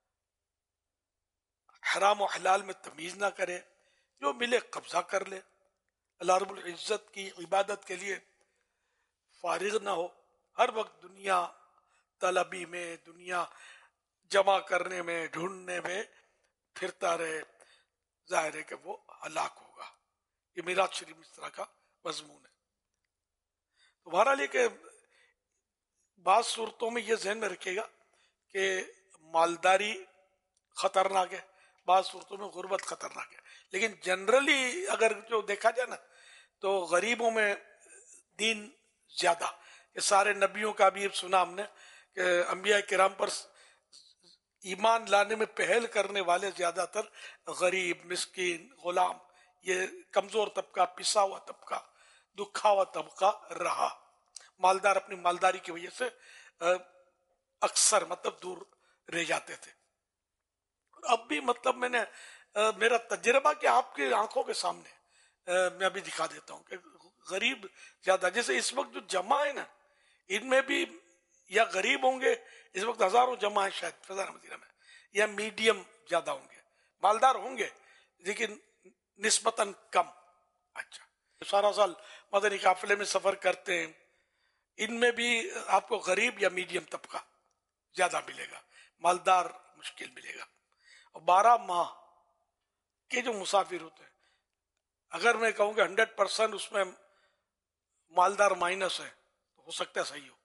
حرام و حلال میں تمیز نہ کرے، جو ملے قبضہ کر لے، اللہ رب العزت کی عبادت کے لیے فارغ نہ ہو، ہر وقت دنیا طلبی میں، دنیا جمع کرنے میں، ڈھونڈنے میں پھرتا رہے، ظاہر ہے کہ وہ ہلاک ہوگا. یہ میراث شریف اس طرح کا مضمون ہے. تو بہرحال یہ کہ بعض صورتوں میں یہ ذہن میں رکھے گا کہ مالداری خطرناک ہے، بعض صورتوں میں غربت خطرناک ہے، لیکن جنرلی اگر جو دیکھا جائے نا تو غریبوں میں دین زیادہ. یہ سارے نبیوں کا بھی سنا ہم نے کہ انبیاء کرام پر ایمان لانے میں پہل کرنے والے زیادہ تر غریب، مسکین، غلام، یہ کمزور طبقہ، پسا ہوا طبقہ، دکھا ہوا طبقہ رہا. مالدار اپنی مالداری کی وجہ سے اکثر مطلب دور رہ جاتے تھے. اب بھی مطلب میں نے میرا تجربہ کہ آپ کی آنکھوں کے سامنے میں ابھی دکھا دیتا ہوں کہ غریب زیادہ، جیسے اس وقت جو جمع ہے نا ان میں بھی یا غریب ہوں گے، اس وقت ہزاروں جمع ہے شاید فضا مدینہ میں، یا میڈیم زیادہ ہوں گے، مالدار ہوں گے لیکن نسبتاً کم. اچھا، سارا سال مدنی قافلے میں سفر کرتے ہیں، ان میں بھی آپ کو غریب یا میڈیم طبقہ زیادہ ملے گا، مالدار مشکل ملے گا. اور 12 ماہ کے جو مسافر ہوتے ہیں، اگر میں کہوں کہ 100% اس میں مالدار مائنس ہے تو ہو سکتا ہے صحیح ہو،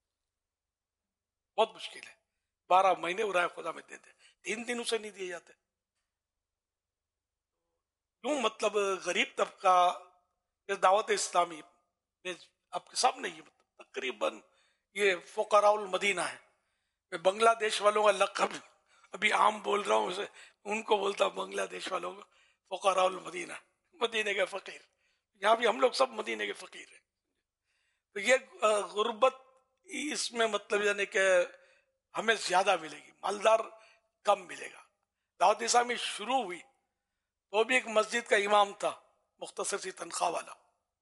بہت مشکل ہے. 12 مہینے ارائے خدا میں دیتے، 3 دن اسے نہیں دیے جاتے. کیوں؟ مطلب غریب طبقہ دعوت اسلامی میں آپ کے سامنے یہ مطلب تقریباً یہ فقراء المدینہ ہے. میں بنگلہ دیش والوں کا لقب ابھی عام بول رہا ہوں، اسے ان کو بولتا ہوں بنگلہ دیش والوں کو فقراء المدینہ، مدینے کے فقیر. یہاں بھی ہم لوگ سب مدینے کے فقیر ہیں. تو یہ غربت اس میں مطلب یعنی کہ ہمیں زیادہ ملے گی، مالدار کم ملے گا. دعوت اسلامی شروع ہوئی وہ بھی ایک مسجد کا امام تھا، مختصر سی تنخواہ والا.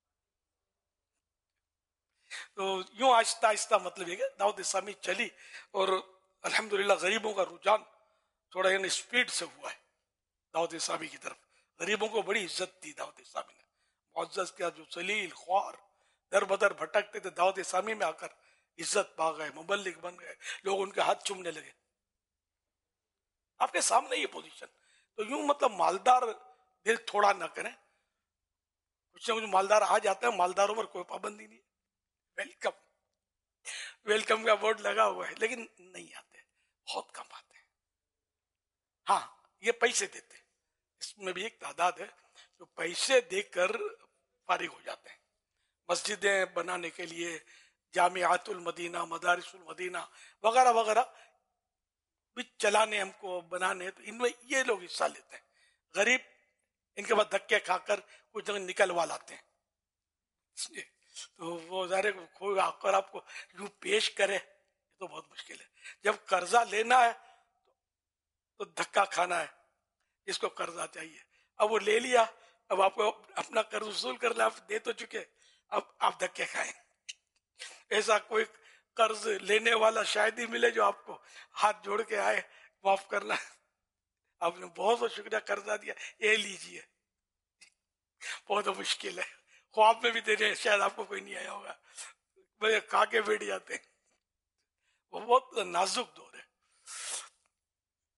تو یوں آہستہ آہستہ مطلب یہ کہ دعوت اسلامی چلی اور الحمدللہ غریبوں کا رجحان تھوڑا یعنی اسپیڈ سے ہوا ہے دعوت اسلامی کی طرف. غریبوں کو بڑی عزت دی دعوت اسلامی نے. معزز کیا جو ذلیل خوار در بدر بھٹکتے تھے، دعوت اسلامی میں آ کر عزت پا گئے، مبلغ بن گئے، لوگ ان کے ہاتھ چومنے لگے. آپ کے سامنے یہ پوزیشن. تو یوں مطلب مالدار دل تھوڑا نہ کریں. کچھ نہ کچھ مالدار آ جاتے ہیں، مالداروں پر کوئی پابندی نہیں. ویلکم ویلکم کا بورڈ لگا ہوا ہے، لیکن نہیں آتے، بہت کم آتے ہیں. ہاں یہ پیسے دیتے، اس میں بھی ایک تعداد ہے جو پیسے دے کر فارغ ہو جاتے ہیں. مسجدیں بنانے کے لیے، جامعات المدینہ، مدارس المدینہ وغیرہ وغیرہ بھی چلانے، ہم کو بنانے، تو ان میں یہ لوگ حصہ لیتے ہیں. غریب ان کے بعد دھکے کھا کر کچھ جگہ نکلوا لاتے ہیں. تو وہ ظاہر کوئی آ کر آپ کو یوں پیش کرے تو بہت مشکل ہے. جب قرضہ لینا ہے تو دھکا کھانا ہے جس کو قرضہ چاہیے. اب وہ لے لیا، اب آپ کو اپنا قرض وصول کرنا، آپ دے تو چکے، اب آپ دھکے کھائیں. ایسا کوئی قرض لینے والا شاید ہی ملے جو آپ کو ہاتھ جوڑ کے آئے معاف کرنا، آپ نے بہت بہت شکریہ قرضہ دیا، یہ لیجیے. بہت مشکل ہے. خواب میں بھی دینے شاید آپ کو کوئی نہیں آیا ہوگا، بھائی کھا کے بیٹھ جاتے ہیں. وہ بہت نازک دور ہے.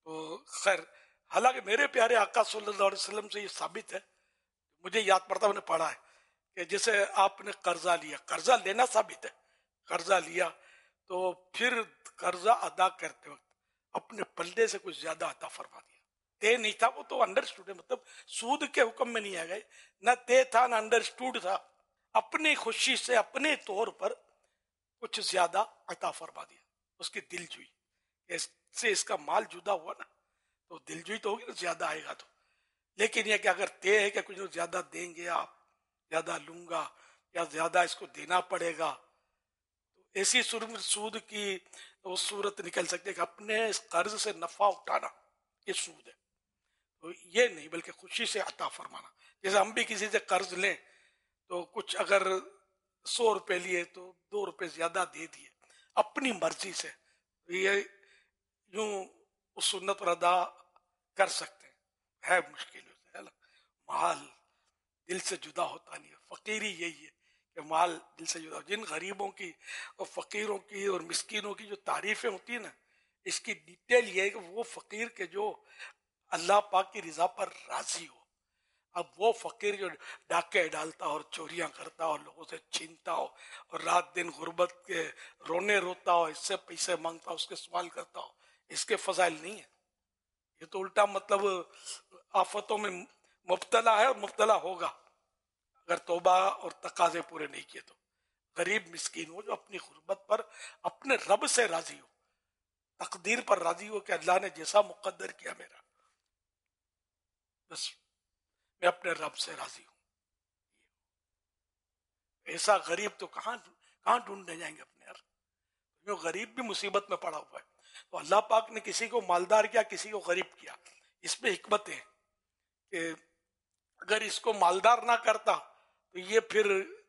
تو خیر، حالانکہ میرے پیارے آقا صلی اللہ علیہ وسلم سے یہ ثابت ہے، مجھے یاد پڑتا میں نے پڑھا ہے کہ جیسے آپ نے قرضہ لیا، قرضہ لینا ثابت ہے، قرضہ لیا تو پھر قرضہ ادا کرتے وقت اپنے پلے سے کچھ زیادہ عطا فرما دیا. طے نہیں تھا وہ تو انڈرسٹوڈ ہے، مطلب سود کے حکم میں نہیں آ گئے، نہ طے تھا نہ انڈرسٹوڈ تھا، اپنی خوشی سے اپنے طور پر کچھ زیادہ عطا فرما دیا. اس کی دل جوئی، اس سے اس کا مال جدا ہوا نا تو دل جوئی تو ہوگی نا، زیادہ آئے گا تو. لیکن یہ کہ اگر طے ہے کہ کچھ زیادہ دیں گے آپ، زیادہ لوں گا یا زیادہ اس کو دینا پڑے گا، تو ایسی سود کی وہ صورت نکل سکتی ہے کہ اپنے اس قرض سے نفع اٹھانا، یہ سود ہے. تو یہ نہیں بلکہ خوشی سے عطا فرمانا. جیسے ہم بھی کسی سے قرض لیں تو کچھ اگر 100 روپے لیے تو 2 روپے زیادہ دے دیے اپنی مرضی سے، یہ یوں اس سنت پر ادا کر سکتے ہیں. ہے مشکل ہے نا، مال دل سے جدا ہوتا نہیں ہے. فقیری یہی ہے کہ مال دل سے جدا. جن غریبوں کی اور فقیروں کی اور مسکینوں کی جو تعریفیں ہوتی ہیں نا، اس کی ڈیٹیل یہ ہے کہ وہ فقیر کے جو اللہ پاک کی رضا پر راضی ہو. اب وہ فقیر جو ڈاکے ڈالتا اور چوریاں کرتا اور لوگوں سے چھینتا ہو اور رات دن غربت کے رونے روتا ہو، اس سے پیسے مانگتا ہو، اس کے سوال کرتا ہو، اس کے فضائل نہیں ہے. یہ تو الٹا مطلب آفتوں میں مبتلا ہے اور مبتلا ہوگا اگر توبہ اور تقاضے پورے نہیں کیے تو. غریب مسکین ہو جو اپنی غربت پر اپنے رب سے راضی ہو، تقدیر پر راضی ہو کہ اللہ نے جیسا مقدر کیا میرا، بس میں اپنے رب سے راضی ہوں. ایسا غریب تو کہاں ڈھونڈنے جائیں گے اپنے جو غریب بھی مصیبت میں پڑا ہوا ہے. تو اللہ پاک نے کسی کو مالدار کیا، کسی کو غریب کیا. اس میں حکمت ہے کہ اگر اس کو مالدار نہ کرتا تو یہ پھر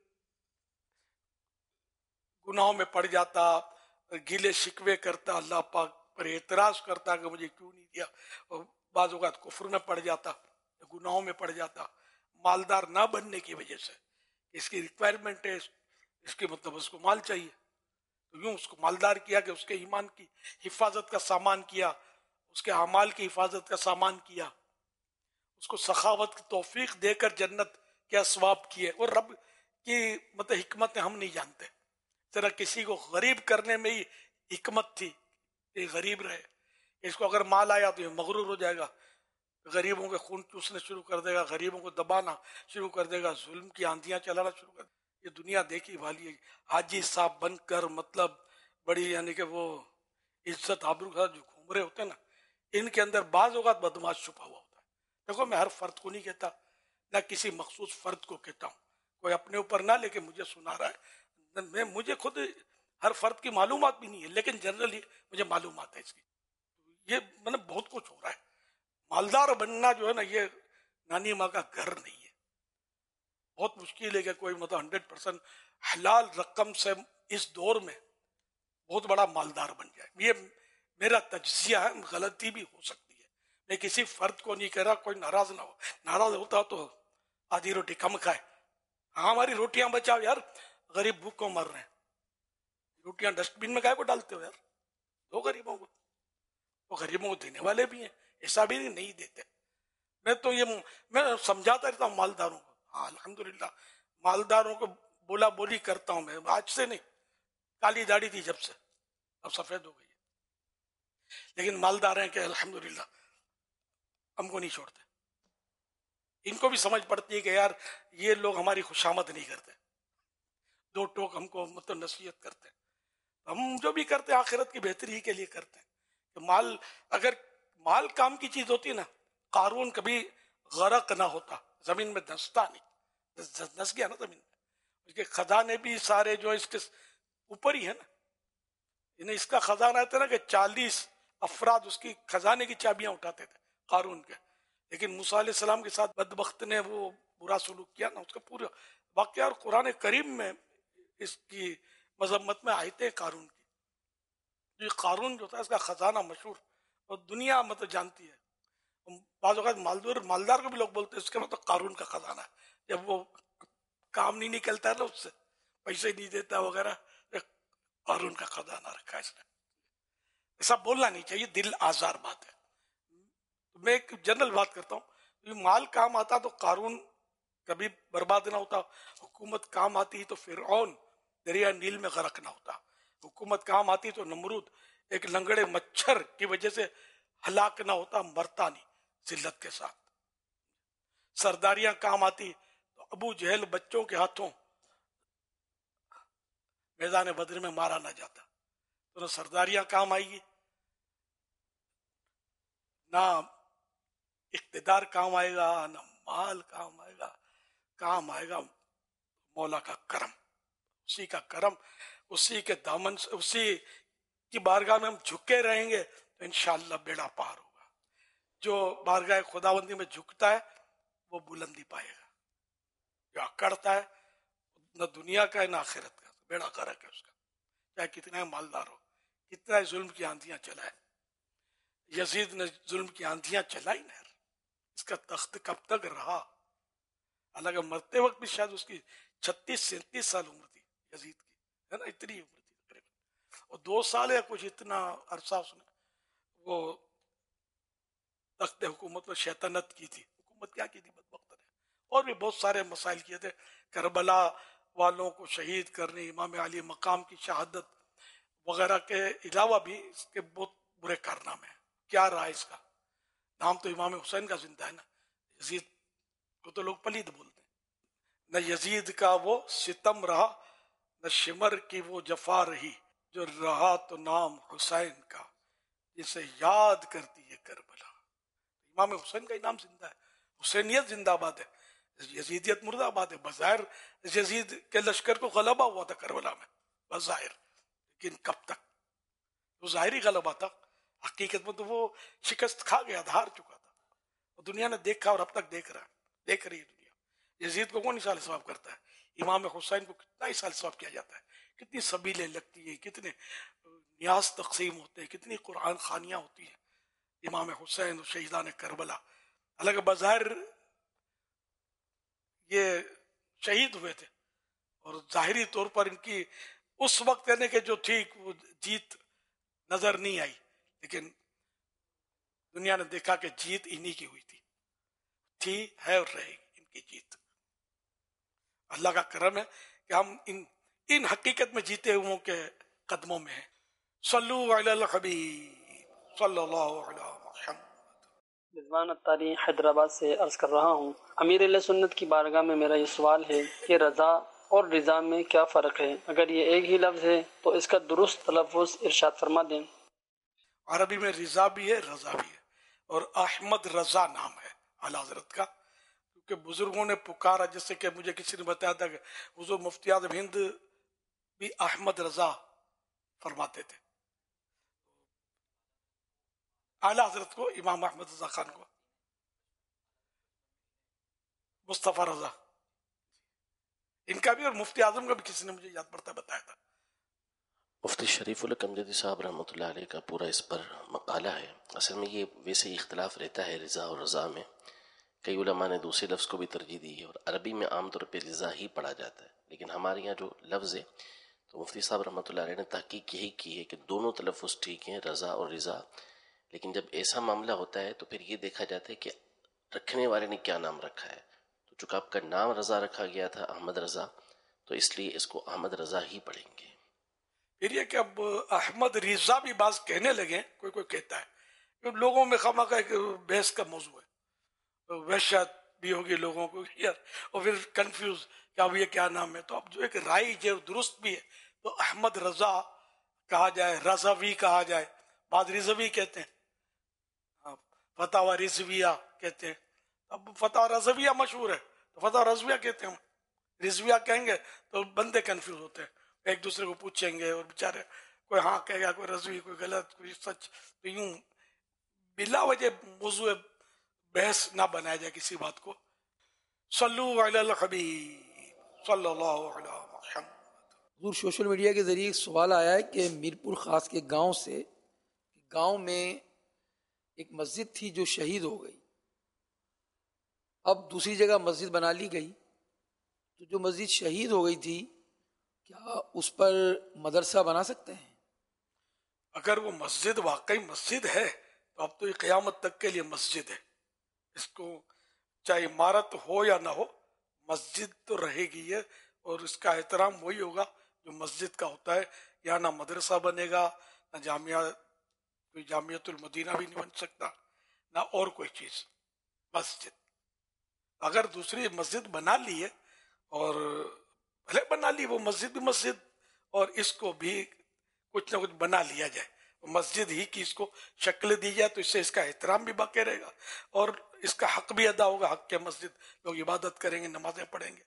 گناہوں میں پڑ جاتا، گیلے شکوے کرتا، اللہ پاک پر اعتراض کرتا کہ مجھے کیوں نہیں دیا، اور بعض اوقات کفر میں پڑ جاتا، گناہوں میں پڑ جاتا. مالدار نہ بننے کی وجہ سے اس کی ریکوائرمنٹ ہے، اس کے مطلب اس کو مال چاہیے، تو یوں اس کو مالدار کیا کہ اس کے ایمان کی حفاظت کا سامان کیا، اس کے اعمال کی حفاظت کا سامان کیا، اس کو سخاوت کی توفیق دے کر جنت کے اسباب کیے. اور رب کی مطلب حکمت ہم نہیں جانتے. ذرا کسی کو غریب کرنے میں ہی حکمت تھی کہ غریب رہے. اس کو اگر مال آیا تو یہ مغرور ہو جائے گا، غریبوں کے خون چوسنے شروع کر دے گا، غریبوں کو دبانا شروع کر دے گا، ظلم کی آندیاں چلانا شروع کر دے گا. یہ دنیا دیکھی بھالی ہے. حاجی صاحب بن کر مطلب بڑی یعنی کہ وہ عزت آبرو کے ساتھ جو گھوم رہے ہوتے ہیں نا، ان کے اندر بعض اوقات بدماش چھپا ہوا ہوتا ہے. دیکھو میں ہر فرد کو نہیں کہتا، نہ کسی مخصوص فرد کو کہتا ہوں، کوئی اپنے اوپر نہ لے کے مجھے سنا رہا ہے. مجھے خود ہر فرد کی معلومات بھی نہیں ہے، لیکن جنرلی مجھے معلومات ہے اس کی. یہ مطلب بہت کچھ ہو رہا ہے. مالدار بننا جو ہے نا، یہ نانی ماں کا گھر نہیں ہے. بہت مشکل ہے کہ کوئی مطلب 100% حلال رقم سے اس دور میں بہت بڑا مالدار بن جائے. یہ میرا تجزیہ ہے، غلطی بھی ہو سکتی ہے. میں کسی فرد کو نہیں کہہ رہا کوئی ناراض نہ ہو، ناراض ہوتا تو آدھی روٹی کم کھائے. ہاں ہماری روٹیاں بچاؤ یار، غریب بھوک کو مر رہے ہیں. روٹیاں ڈسٹ بن میں کائے کو ڈالتے ہو یار؟ دو غریبوں کو. وہ غریبوں کو دینے والے بھی ہیں، ایسا بھی نہیں دیتے. میں تو یہ میں سمجھاتا رہتا ہوں مالداروں کو. ہاں الحمدللہ مالداروں کو بولا بولی کرتا ہوں میں. آج سے نہیں، کالی داڑھی تھی جب سے، اب سفید ہو گئی. لیکن مالدار ہیں کہ الحمدللہ ہم کو نہیں چھوڑتے. ان کو بھی سمجھ پڑتی ہے کہ یار یہ لوگ ہماری خوشامد نہیں کرتے، دو ٹوک ہم کو مطلب نصیحت کرتے ہیں. ہم جو بھی کرتے ہیں آخرت کی بہتری کے لیے کرتے ہیں. مال اگر مال کام کی چیز ہوتی نا، قارون کبھی غرق نہ ہوتا، زمین میں دھنستا نہیں. دھنس گیا نا زمین میں. اس کے خزانے بھی سارے جو اس کے اوپر ہی ہے نا. انہیں اس کا خزانہ تھا نا کہ 40 افراد اس کی خزانے کی چابیاں اٹھاتے تھے قارون کے. لیکن موسیٰ علیہ السلام کے ساتھ بدبخت نے وہ برا سلوک کیا نا، اس کا پورا واقعہ. اور قرآن کریم میں اس کی مذمت میں آیتیں قارون کی. یہ قارون جو تھا اس کا خزانہ مشہور اور دنیا مطلب جانتی ہے. بعض اوقات مالدار کو بھی لوگ بولتے ہیں اس کے مطلب قارون کا خزانہ ہے. جب وہ کام نہیں نکلتا ہے نا، اس سے پیسے نہیں دیتا وغیرہ، قارون کا خزانہ رکھا ہے اس نے. ایسا بولنا نہیں چاہیے، دل آزار بات ہے. میں ایک جنرل بات کرتا ہوں، مال کام آتا تو قارون کبھی برباد نہ ہوتا، حکومت کام آتی تو فرعون دریا نیل میں غرق نہ ہوتا، حکومت کام آتی تو نمرود ایک لنگڑے مچھر کی وجہ سے ہلاک نہ ہوتا، مرتا نہیں ذلت کے ساتھ، سرداریاں کام آتی تو ابو جہل بچوں کے ہاتھوں میدان بدر میں مارا نہ جاتا، تو نہ سرداریاں کام آئے گی، نہ اقتدار کام آئے گا، نہ مال کام آئے گا، کام آئے گا مولا کا کرم، اسی کا کرم، اسی کے دامن سے، اسی کی بارگاہ میں ہم جھکے رہیں گے تو انشاءاللہ بیڑا پار ہوگا۔ جو بارگاہ خداوندی میں جھکتا ہے وہ بلندی پائے گا، جو اکڑتا ہے نہ دنیا کا ہے نہ آخرت کا، بیڑا غرق ہے اس کا، چاہے کتنا ہی مالدار ہو، کتنا ہی ظلم کی آندھیاں چلائے۔ یزید نے ظلم کی آندھیاں چلائی نا، اس کا تخت کب تک رہا؟ حالانکہ مرتے وقت بھی شاید اس کی 36-37 سال عمر تھی یزید کی، ہے نا، اتنی عمر تھی تقریباً، اور 2 سال یا کچھ اتنا عرصہ اس نے وہ تخت حکومت میں شیطنت کی تھی۔ حکومت کیا کی تھی بدبخت نے، اور بھی بہت سارے مسائل کیے تھے، کربلا والوں کو شہید کرنے، امام علی مقام کی شہادت وغیرہ کے علاوہ بھی اس کے بہت برے کارنامے ہیں۔ کیا رہا اس کا؟ نام تو امام حسین کا زندہ ہے نا، یزید کو تو لوگ پلید بولتے ہیں۔ نہ یزید کا وہ ستم رہا، نہ شمر کی وہ جفا رہی، جو رہا تو نام حسین کا، جسے یاد کرتی ہے کربلا۔ امام حسین کا ہی نام زندہ ہے، حسینیت زندہ باد ہے، یزیدیت مردہ باد ہے۔ بظاہر یزید کے لشکر کو غلبہ ہوا تھا کربلا میں بظاہر، لیکن کب تک؟ وہ ظاہری غلبہ تھا، حقیقت میں تو وہ شکست کھا گیا تھا، ہار چکا تھا، اور دنیا نے دیکھا اور اب تک دیکھ رہی ہے دنیا۔ یزید کو کون اصال ثواب کرتا ہے؟ امام حسین کو کتنا اصال ثواب کیا جاتا ہے، کتنی سبیلیں لگتی ہیں، کتنے نیاز تقسیم ہوتے ہیں، کتنی قرآن خوانیاں ہوتی ہیں امام حسین اور شہیدان کربلا۔ حالانکہ بظاہر یہ شہید ہوئے تھے اور ظاہری طور پر ان کی اس وقت یعنی کہ جو تھی وہ جیت نظر نہیں آئی، لیکن دنیا نے دیکھا کہ جیت انہی کی ہوئی تھی ہے اور رہے گی ان کی جیت۔ اللہ کا کرم ہے کہ ہم ان حقیقت میں جیتے ہوں کے قدموں میں ہیں۔ صلو علی الحبیب صلی اللہ علیہ محمد۔ رضوان اتاری حیدرآباد سے عرض کر رہا ہوں، امیر اہل سنت کی بارگاہ میں میرا یہ سوال ہے کہ رضا اور رضا میں کیا فرق ہے؟ اگر یہ ایک ہی لفظ ہے تو اس کا درست تلفظ ارشاد فرما دیں۔ عربی میں رضا بھی ہے، رضا بھی ہے، اور احمد رضا نام ہے اعلیٰ حضرت کا، کیونکہ بزرگوں نے پکارا، جیسے کہ مجھے کسی نے بتایا تھا کہ حضور مفتی اعظم ہند بھی احمد رضا فرماتے تھے، اعلیٰ حضرت کو، امام احمد رضا خان کو مصطفیٰ رضا، ان کا بھی اور مفتی اعظم کا بھی کسی نے مجھے یاد پڑتا بتایا تھا۔ مفتی شریف الحق امجدی صاحب رحمۃ اللہ علیہ کا پورا اس پر مقالہ ہے۔ اصل میں یہ ویسے ہی اختلاف رہتا ہے رضا اور رضا میں، کئی علماء نے دوسرے لفظ کو بھی ترجیح دی ہے، اور عربی میں عام طور پہ رضا ہی پڑھا جاتا ہے، لیکن ہمارے یہاں جو لفظ ہے تو مفتی صاحب رحمۃ اللہ علیہ نے تحقیق یہی کی ہے کہ دونوں تلفظ ٹھیک ہیں، رضا اور رضا، لیکن جب ایسا معاملہ ہوتا ہے تو پھر یہ دیکھا جاتا ہے کہ رکھنے والے نے کیا نام رکھا ہے۔ تو چونکہ آپ کا نام رضا رکھا گیا تھا احمد رضا، تو اس لیے اس کو احمد رضا ہی پڑھیں گے۔ پھر یہ کہ اب احمد رضا بھی بعض کہنے لگے، کوئی کہتا ہے کہ لوگوں میں خواہ کا ایک بحث کا موضوع ہے، وحشت بھی ہوگی لوگوں کو یار، اور پھر کنفیوز کہ اب یہ کیا نام ہے۔ تو اب جو ایک رائج ہے درست بھی ہے، تو احمد رضا کہا جائے، رضوی کہا جائے، بعض رضوی کہتے ہیں، فتح رضویہ کہتے ہیں، اب فتح رضویہ مشہور ہے تو فتح رضویہ کہتے ہیں، رضویہ کہیں گے تو بندے کنفیوز ہوتے ہیں، ایک دوسرے کو پوچھیں گے، اور بیچارے کوئی ہاں کہے گا، کوئی رضوی، کوئی غلط، کوئی سچ، تو یوں بلا وجہ موضوع بحث نہ بنایا جائے کسی بات کو۔ صلو علی الحبیب صلی اللہ علیہ محمد۔ حضور سوشل میڈیا کے ذریعے ایک سوال آیا ہے کہ میرپور خاص کے گاؤں سے، گاؤں میں ایک مسجد تھی جو شہید ہو گئی، اب دوسری جگہ مسجد بنا لی گئی، تو جو مسجد شہید ہو گئی تھی کیا اس پر مدرسہ بنا سکتے ہیں؟ اگر وہ مسجد واقعی مسجد ہے تو اب تو یہ قیامت تک کے لیے مسجد ہے. اس کو چاہے عمارت ہو یا نہ ہو، مسجد تو رہے گی ہے، اور اس کا احترام وہی ہوگا جو مسجد کا ہوتا ہے. یا نہ مدرسہ بنے گا، نہ جامعۃ المدینہ بھی نہیں بن سکتا، نہ اور کوئی چیز. مسجد اگر دوسری مسجد بنا لی ہے، اور بھلے بنا لی وہ مسجد بھی مسجد، اور اس کو بھی کچھ نہ کچھ بنا لیا جائے، مسجد ہی کی اس کو شکل دی جائے، تو اس سے اس کا احترام بھی باقی رہے گا اور اس کا حق بھی ادا ہوگا. حق کے مسجد لوگ عبادت کریں گے، نمازیں پڑھیں گے.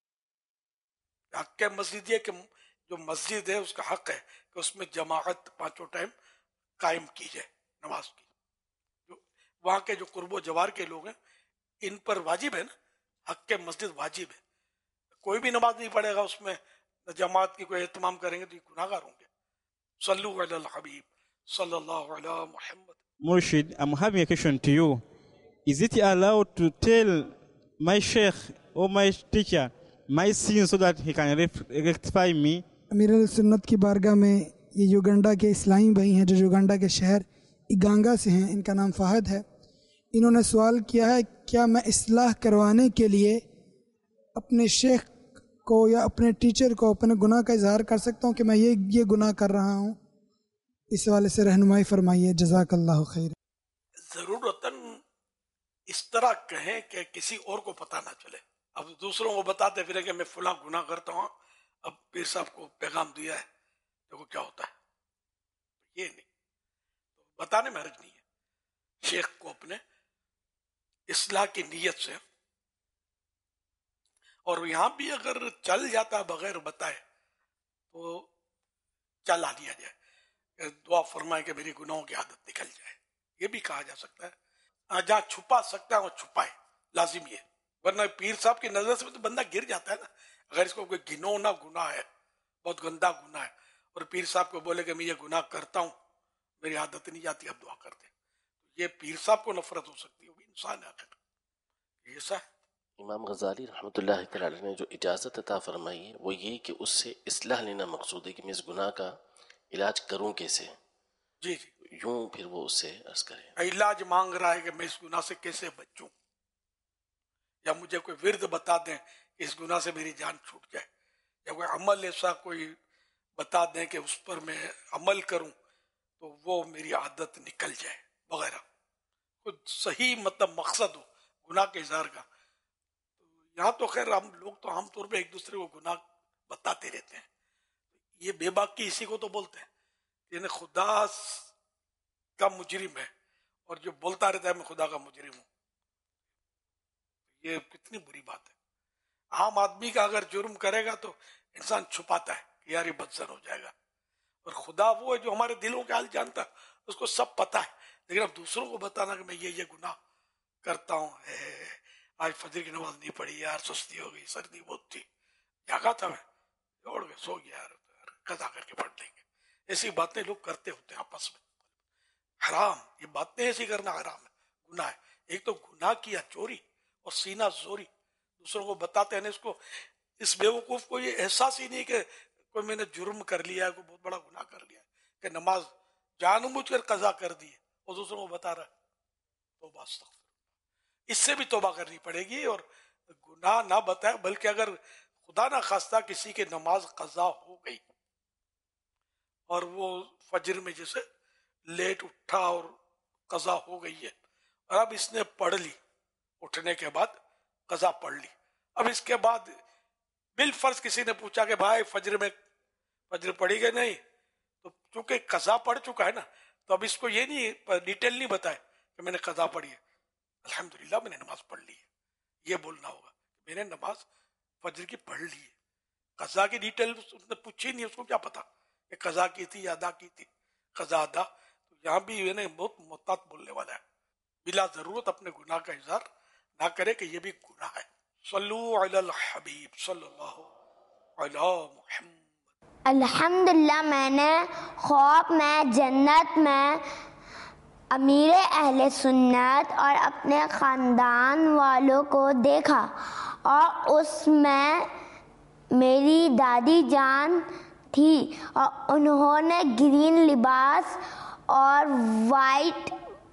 حق کے مسجد یہ کہ جو مسجد ہے اس کا حق ہے کہ اس میں جماعت 5 ٹائم قائم کی جائے نماز کی. وہاں کے جو قرب و جوار کے لوگ ہیں ان پر واجب ہے نا، حق کے مسجد واجب ہے. کوئی بھی نماز نہیں پڑھے گا اس میں، جماعت کی کوئی اہتمام کریں گے تو یہ گناہ گار ہوں گے. صلو علی الحبیب صلی اللہ علی محمد. Murshid, I'm having a question to you. Is it allowed to tell my sheikh or my teacher my sins so that he can rectify me? امیر علیہ سنت کی بارگاہ میں یہ یوگنڈا کے اسلامی بھائی ہیں جو یوگنڈا کے شہر اگانگا سے ہیں، ان کا نام فہد ہے. انہوں نے سوال کیا ہے، کیا میں اصلاح کروانے کے لیے اپنے شیخ کو یا اپنے ٹیچر کو اپنے گناہ کا اظہار کر سکتا ہوں کہ میں یہ گناہ کر رہا ہوں؟ اس حوالے سے رہنمائی فرمائیے، جزاک اللہ خیر. ضرورتاً اس طرح کہیں کہ کسی اور کو پتہ نہ چلے. اب دوسروں کو بتاتے پھرے کہ میں فلاں گناہ کرتا ہوں، اب پیر صاحب کو پیغام دیا ہے، دیکھو کیا ہوتا ہے. یہ نہیں، بتانے میں حرج نہیں ہے. شیخ کو اپنے اصلاح کی نیت سے، اور یہاں بھی اگر چل جاتا ہے بغیر بتائے تو چلا لیا جائے، دعا فرمائے کہ میری گناہوں کی عادت نکل جائے. یہ بھی کہا جا سکتا ہے. جہاں چھپا سکتا ہے وہ چھپائے، لازم یہ. ورنہ پیر صاحب کی نظر سے تو بندہ گر جاتا ہے نا. اگر اس کو کوئی گنونا گناہ ہے، بہت گندا گناہ ہے، اور پیر صاحب کو بولے کہ میں یہ گناہ کرتا ہوں، میری عادت نہیں جاتی، اب دعا کر دیں، یہ پیر صاحب کو نفرت ہو سکتی ہے، وہ بھی انسان ہے آخر. ایسا ہے. امام غزالی رحمۃ اللہ تعالی نے جو اجازت عطا فرمائی ہے وہ یہ کہ اس سے اصلاح لینا مقصود ہے کہ میں اس گناہ کا علاج کروں کیسے. جی یوں پھر وہ اس سے عرض کرے. علاج مانگ رہا ہے کہ میں اس گناہ سے کیسے بچوں، یا مجھے کوئی ورد بتا دیں کہ اس گناہ سے میری جان چھوٹ جائے، یا کوئی عمل ایسا کوئی بتا دیں کہ اس پر میں عمل کروں تو وہ میری عادت نکل جائے وغیرہ. کوئی صحیح مقصد ہو گناہ کے اظہار کا. یہاں تو خیر ہم لوگ تو عام طور پہ ایک دوسرے کو گناہ بتاتے رہتے ہیں. یہ بے باکی اسی کو تو بولتے ہیں، یعنی خدا کا مجرم ہے اور جو بولتا رہتا ہے میں خدا کا مجرم ہوں. یہ کتنی بری بات ہے. عام آدمی کا اگر جرم کرے گا تو انسان چھپاتا ہے کہ یار یہ بدزن ہو جائے گا، اور خدا وہ ہے جو ہمارے دلوں کے حال جانتا ہے، اس کو سب پتا ہے. لیکن اب دوسروں کو بتانا کہ میں یہ گناہ کرتا ہوں، آج فجر کی نماز نہیں پڑھی یار، سستی ہو گئی، سردی بہت تھی، جاگا تھا میں، دوڑ گئے، سو گیا یار، قضا کر کے پڑھ لیں گے. ایسی باتیں لوگ کرتے ہوتے ہیں آپس میں. حرام، یہ باتیں ایسی کرنا حرام ہے، گناہ ہے. ایک تو گناہ کیا چوری اور سینہ زوری، دوسروں کو بتاتے ہیں. اس بیوقوف کو یہ احساس ہی نہیں کہ کوئی میں نے جرم کر لیا ہے، کوئی بہت بڑا گناہ کر لیا ہے، کہ نماز جان بوجھ کر قضا کر دی ہے اور دوسروں کو بتا رہا ہے. توبہ استغفر، اس سے بھی توبہ کرنی پڑے گی. اور گناہ نہ بتائے، بلکہ اگر خدا نہ خواستہ کسی کی نماز قضا ہو گئی اور وہ فجر میں جیسے لیٹ اٹھا اور قضا ہو گئی ہے، اور اب اس نے پڑھ لی، اٹھنے کے بعد قضا پڑھ لی. اب اس کے بعد بالفرض کسی نے پوچھا کہ بھائی فجر پڑھی گئی نہیں، تو چونکہ قضا پڑھ چکا ہے نا، تو اب اس کو یہ نہیں ڈیٹیل نہیں بتائے کہ میں نے قضا پڑھی ہے، الحمدللہ میں نے نماز پڑھ لی ہے. یہ بولنا ہوگا میں نے نماز فجر کی پڑھ لی ہے. قضا کی ڈیٹیل اس نے پوچھی نہیں، اس کو کیا پتا کہ قضا کی تھی یا ادا کی تھی. قضا ادا، تو یہاں بھی بہت محتاط بولنے والا ہے. بلا ضرورت اپنے گناہ کا اظہار نہ کرے کہ یہ بھی گناہ ہے. صلو علی الحبیب صلی اللہ علی محمد. الحمدللہ میں نے خواب میں جنت میں امیر اہل سنت اور اپنے خاندان والوں کو دیکھا، اور اس میں میری دادی جان تھی، اور انہوں نے گرین لباس اور وائٹ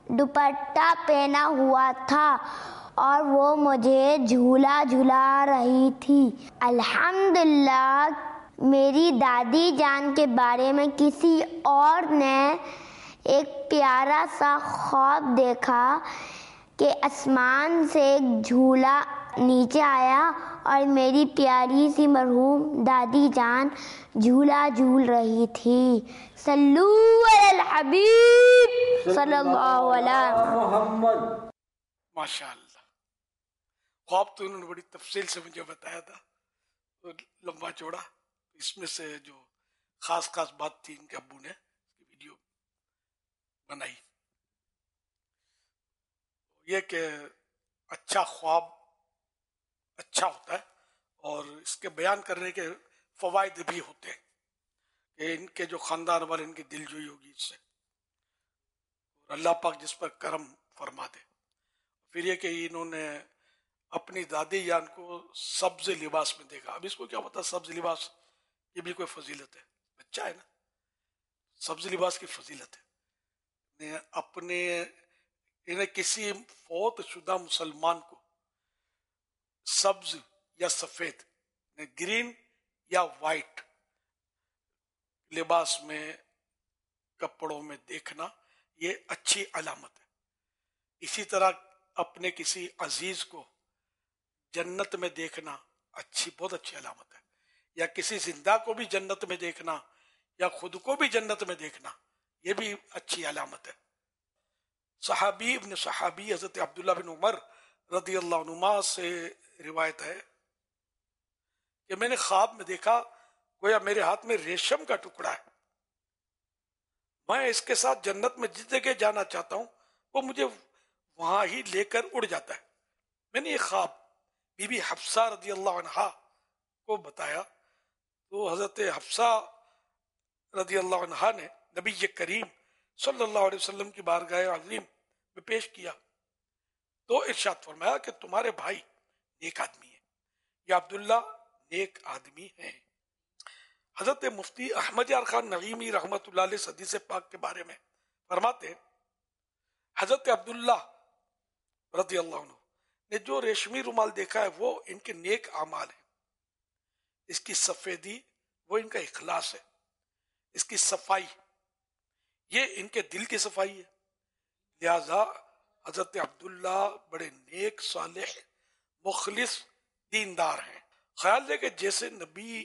دوپٹہ پہنا ہوا تھا اور وہ مجھے جھولا جھلا رہی تھی۔ الحمدللہ میری دادی جان کے بارے میں کسی اور نے ایک پیارا سا خواب دیکھا کہ آسمان سے ایک جھولا نیچے آیا اور میری پیاری سی مرحوم دادی جان جھولا جھول رہی تھی۔ صلو علی الحبیب صلی اللہ علیہ محمد۔ ماشاء اللہ، خواب تو انہوں نے بڑی تفصیل سے مجھے بتایا تھا، لمبا چوڑا۔ اس میں سے جو خاص بات تھی ان کے ابو نے ویڈیو بنائی، یہ کہ اچھا خواب اچھا ہوتا ہے اور اس کے بیان کرنے کے فوائد بھی ہوتے ہیں کہ ان کے جو خاندان والے ان کی دل جوئی ہوگی اس سے، اور اللہ پاک جس پر کرم فرما دے۔ پھر یہ کہ انہوں نے اپنی دادی جان کو سبز لباس میں دیکھا۔ اب اس کو کیا پتا سبز لباس یہ بھی کوئی فضیلت ہے، بچہ ہے نا، سبز لباس کی فضیلت ہے۔ انہیں کسی فوت شدہ مسلمان کو سبز یا سفید، گرین یا وائٹ لباس میں کپڑوں میں دیکھنا یہ اچھی علامت ہے۔ اسی طرح اپنے کسی عزیز کو جنت میں دیکھنا بہت اچھی علامت ہے، یا کسی زندہ کو بھی جنت میں دیکھنا یا خود کو بھی جنت میں دیکھنا یہ بھی اچھی علامت ہے۔ صحابی ابن صحابی حضرت عبداللہ بن عمر رضی اللہ عنہما سے روایت ہے کہ میں نے خواب میں دیکھا گویا میرے ہاتھ میں ریشم کا ٹکڑا ہے، میں اس کے ساتھ جنت میں جس جگہ جانا چاہتا ہوں وہ مجھے وہاں ہی لے کر اڑ جاتا ہے۔ میں نے یہ خواب بی بی حفصہ رضی اللہ عنہا کو بتایا تو حضرت حفصہ رضی اللہ عنہا نے نبی کریم صلی اللہ علیہ وسلم کی بارگاہ عظیم میں پیش کیا تو ارشاد فرمایا کہ تمہارے بھائی نیک آدمی ہے، یا عبداللہ نیک آدمی ہیں۔ حضرت مفتی احمد یار خان نعیمی رحمت اللہ علیہ حدیث پاک کے بارے میں فرماتے ہیں حضرت عبداللہ رضی اللہ عنہ نے جو ریشمی رومال دیکھا ہے وہ ان کے نیک اعمال ہیں، اس کی سفیدی وہ ان کا اخلاص ہے، اس کی صفائی یہ ان کے دل کی صفائی ہے، لہذا حضرت عبداللہ بڑے نیک صالح مخلص دیندار ہیں۔ خیال ہے کہ جیسے نبی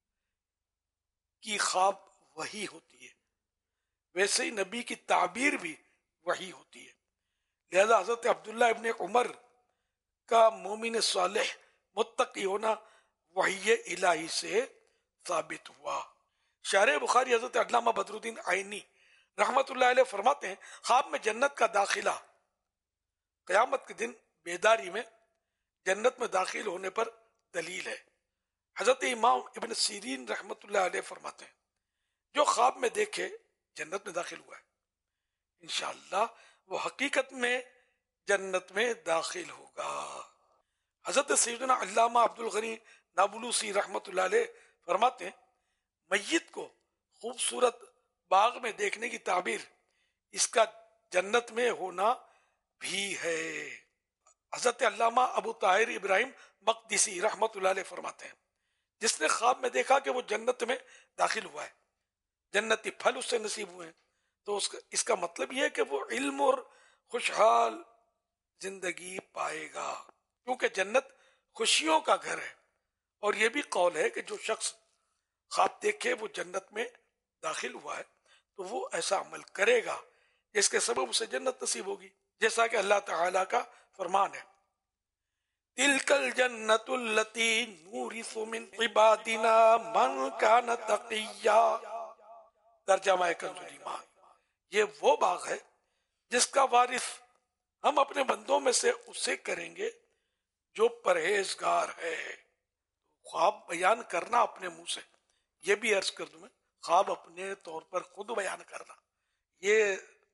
کی خواب وحی ہوتی ہے ویسے ہی نبی کی تعبیر بھی وحی ہوتی ہے، لہذا حضرت عبداللہ ابن عمر کا مومن صالح متقی ہونا وحی الہی سے ثابت ہوا۔ شارح بخاری حضرت علامہ بدر الدین عینی رحمت اللہ علیہ فرماتے ہیں خواب میں جنت کا داخلہ قیامت کے دن بیداری میں جنت میں داخل ہونے پر دلیل ہے۔ حضرت امام ابن سیرین رحمت اللہ علیہ فرماتے ہیں جو خواب میں دیکھے جنت میں داخل ہوا ہے انشاءاللہ وہ حقیقت میں جنت میں داخل ہوگا۔ حضرت سیدنا علامہ عبد الغنی نابلوسی رحمت اللہ علیہ فرماتے ہیں میت کو خوبصورت باغ میں دیکھنے کی تعبیر اس کا جنت میں ہونا بھی ہے۔ حضرت علامہ ابو طاہر ابراہیم مقدسی رحمت اللہ علیہ فرماتے ہیں جس نے خواب میں دیکھا کہ وہ جنت میں داخل ہوا ہے، جنتی پھل اس سے نصیب ہوئے ہیں، تو اس کا مطلب یہ ہے کہ وہ علم اور خوشحال زندگی پائے گا، کیونکہ جنت خوشیوں کا گھر ہے۔ اور یہ بھی قول ہے کہ جو شخص خواب دیکھے وہ جنت میں داخل ہوا ہے تو وہ ایسا عمل کرے گا جس کے سبب اسے جنت نصیب ہوگی، جیسا کہ اللہ تعالیٰ کا فرمان ہے تِلْكَ الْجَنَّةُ الَّتِي نُورِثُ مِنْ عِبَادِنَا مَنْ كَانَ تَقِيًّا۔ ترجمہ کنز ایمان، یہ وہ باغ ہے جس کا وارث ہم اپنے بندوں میں سے اسے کریں گے جو پرہیزگار ہے۔ خواب بیان کرنا اپنے منہ سے، یہ بھی عرض کر دوں میں، خواب اپنے طور پر خود بیان کرنا یہ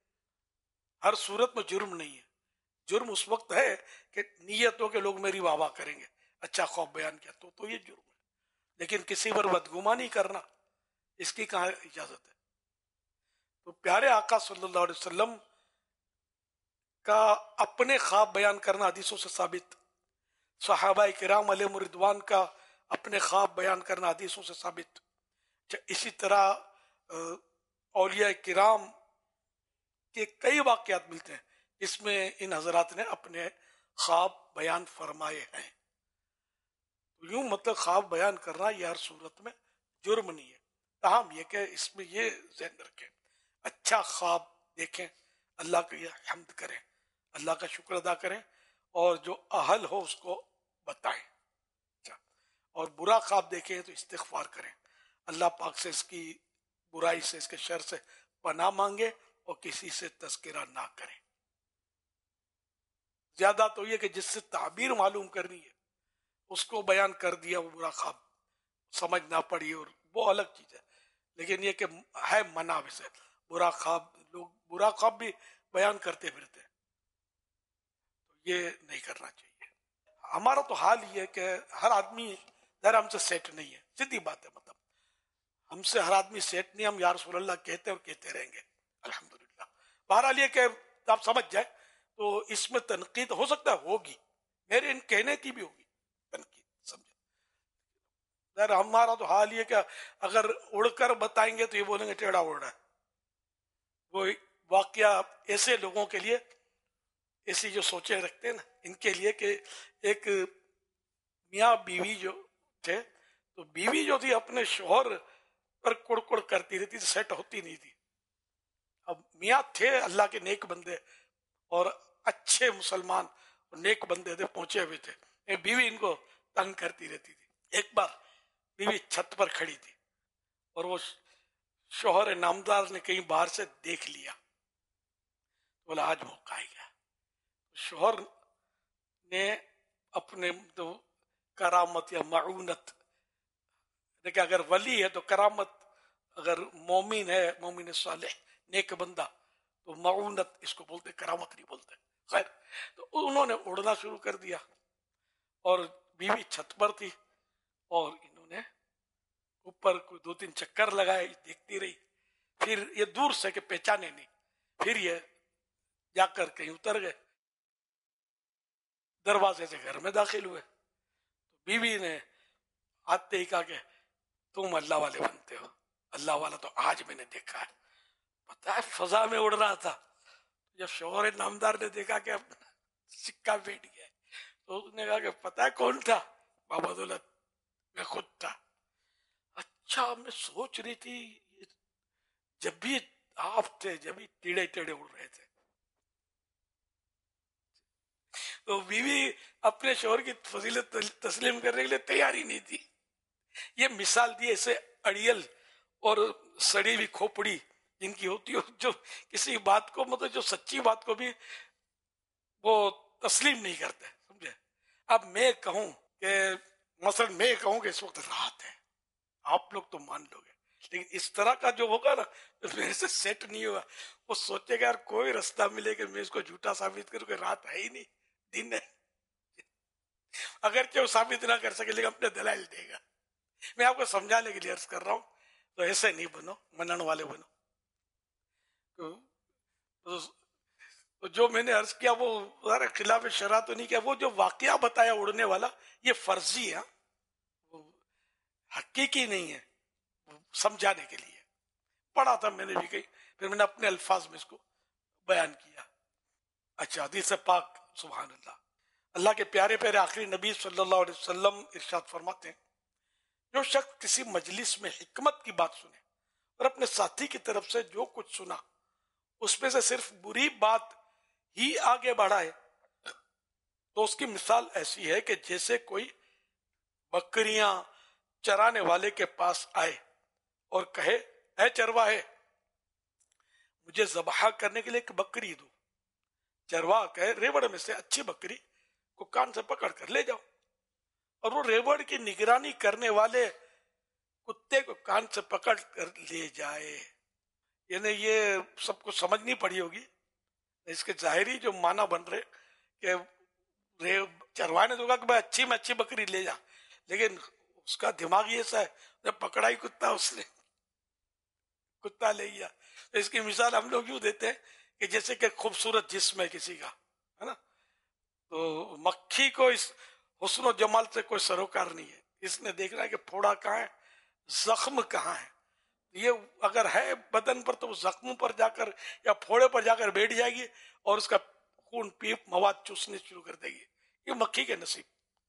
ہر صورت میں جرم نہیں ہے۔ جرم اس وقت ہے کہ نیت ہو کہ لوگ میری واہ واہ کریں گے، اچھا خواب بیان کیا تو یہ جرم ہے، لیکن کسی پر بدگمانی کرنا اس کی کہاں اجازت ہے؟ تو پیارے آقا صلی اللہ علیہ وسلم کا اپنے خواب بیان کرنا حدیثوں سے ثابت، صحابہ کرام علیہم رضوان کا اپنے خواب بیان کرنا حدیثوں سے ثابت، اسی طرح اولیاء کرام کے کئی واقعات ملتے ہیں جس میں ان حضرات نے اپنے خواب بیان فرمائے ہیں. یوں مطلب خواب بیان کرنا یہ ہر صورت میں جرم نہیں ہے، تاہم یہ کہ اس میں یہ ذہن رکھیں اچھا خواب دیکھیں، اللہ کا یہ حمد کریں، اللہ کا شکر ادا کریں، اور جو اہل ہو اس کو بتائیں. اور برا خواب دیکھیں تو استغفار کریں، اللہ پاک سے اس کی برائی سے، اس کے شر سے پناہ مانگے اور کسی سے تذکرہ نہ کریں. زیادہ تو یہ کہ جس سے تعبیر معلوم کرنی ہے اس کو بیان کر دیا، وہ برا خواب سمجھ نہ پڑی، اور وہ الگ چیز ہے. لیکن یہ کہ ہے منع ویسے برا خواب، لوگ برا خواب بھی بیان کرتے پھرتے، تو یہ نہیں کرنا چاہیے. ہمارا تو حال یہ ہے کہ ہر آدمی ذرا ہم سے سیٹ نہیں ہے، سیدھی بات ہے، مطلب ہم سے ہر آدمی سیٹ نہیں. ہم یا رسول اللہ کہتے اور کہتے رہیں گے الحمدللہ. بہرحال یہ کہ آپ سمجھ جائیں تو اس میں تنقید ہو سکتا ہے، ہوگی، میرے ان کہنے کی بھی ہوگی تنقید، سمجھے. ہمارا تو حال یہ کہ اگر اڑ کر بتائیں گے تو یہ بولیں گے ٹیڑھا اڑ رہا ہے. وہ واقعہ ایسے لوگوں کے لیے، ایسی جو سوچیں رکھتے ہیں نا، ان کے لیے کہ ایک میاں بیوی جو تھے، تو بیوی جو تھی اپنے شوہر پر کڑ کرتی رہتی تھی، سیٹ ہوتی نہیں تھی. اب میاں تھے اللہ کے نیک بندے اور اچھے مسلمان اور نیک بندے تھے، پہنچے ہوئے تھے، بیوی ان کو تنگ کرتی رہتی تھی. ایک بار بیوی چھت پر کھڑی تھی اور وہ شوہر نامدار نے کہیں باہر سے دیکھ لیا، بولا آج موقع آئے گا. شوہر نے اپنے تو کرامت یا معونت، دیکھیں اگر ولی ہے تو کرامت، اگر مومن ہے، مومن صالح نیک بندہ، تو معونت اس کو بولتے، کرامت نہیں بولتے. خیر، تو انہوں نے اڑنا شروع کر دیا اور بیوی چھت پر تھی اور انہوں نے اوپر کوئی 2-3 چکر لگائے، دیکھتی رہی. پھر یہ دور سے کہ پہچانے نہیں، پھر یہ جا کر کہیں اتر گئے، دروازے سے گھر میں داخل ہوئے. تو بیوی نے آتے ہی کہا کہ تم اللہ والے بنتے ہو، اللہ والا تو آج میں نے دیکھا ہے. پتا ہے فضا میں اڑ رہا تھا. جب شوہر نامدار نے دیکھا کہ اب سکہ بیٹھ گیا تو اس نے کہا کہ پتا ہے کون تھا؟ بابا دولت، میں خود تھا. اچھا، میں سوچ رہی تھی جب بھی آپ تھے، جب بھی ٹیڑے ٹیڑے اڑ رہے تھے. تو بیوی اپنے شوہر کی فضیلت تسلیم کرنے کے لیے تیار ہی نہیں تھی. یہ مثال دی ایسے اڑیل اور سڑی ہوئی کھوپڑی جن کی ہوتی ہے، جو کسی بات کو، مطلب جو سچی بات کو بھی وہ تسلیم نہیں کرتے، سمجھے. اب میں کہوں کہ مثلا میں کہوں کہ اس وقت رات ہے، آپ لوگ تو مان لو گے، لیکن اس طرح کا جو ہوگا نا میرے سے سیٹ نہیں ہوگا. وہ سوچے گا یار کوئی رستہ ملے کہ میں اس کو جھوٹا ثابت کروں کہ رات ہے ہی نہیں، دن ہے. اگرچہ وہ ثابت نہ کر سکے لیکن اپنے دلائل دے گا. میں آپ کو سمجھانے کے لیے عرض کر رہا ہوں، تو ایسے نہیں بنو، منن والے بنو. تو جو میں نے عرض کیا وہ ذرا خلاف شرع تو نہیں کیا. وہ جو واقعہ بتایا اڑنے والا، یہ فرضی ہے، حقیقی نہیں ہے، سمجھانے کے لیے پڑھا تھا میں نے بھی کہیں، پھر میں نے اپنے الفاظ میں اس کو بیان کیا. اچھا، حدیث پاک، سبحان اللہ، اللہ کے پیارے پیارے آخری نبی صلی اللہ علیہ وسلم ارشاد فرماتے ہیں، جو شخص کسی مجلس میں حکمت کی بات سنے اور اپنے ساتھی کی طرف سے جو کچھ سنا اس میں سے صرف بری بات ہی آگے بڑھائے تو اس کی مثال ایسی ہے کہ جیسے کوئی بکریاں چرانے والے کے پاس آئے اور کہے، اے چرواہے، مجھے ذبح کرنے کے لیے ایک بکری دو. چرواہ کہے، ریوڑ میں سے اچھی بکری کو کان سے پکڑ کر لے جاؤ. اور وہ ریوڑ کی نگرانی کرنے والے کتے کو کان سے پکڑ کر لے جائے. یعنی یہ سب کو سمجھنی پڑی ہوگی، اس کے ظاہری جو معنی بن رہے کہ چرواہے نے تو کہا کہ بھائی اچھی میں اچھی بکری لے جا، لیکن اس کا دماغ یہ ایسا ہے، جب پکڑا ہی کتا، اس نے کتا لے گیا. اس کی مثال ہم لوگ یوں دیتے ہیں کہ جیسے کہ خوبصورت جسم ہے کسی کا، ہے نا، تو مکھی کو اس حسن و جمال سے کوئی سروکار نہیں ہے. اس نے دیکھنا ہے کہ پھوڑا کہاں ہے، زخم کہاں ہے. یہ اگر ہے بدن پر تو وہ زخموں پر جا کر یا پھوڑے پر جا کر بیٹھ جائے گی اور اس کا خون پیپ مواد چوسنے شروع کر دے گی. یہ مکھی کے نصیب.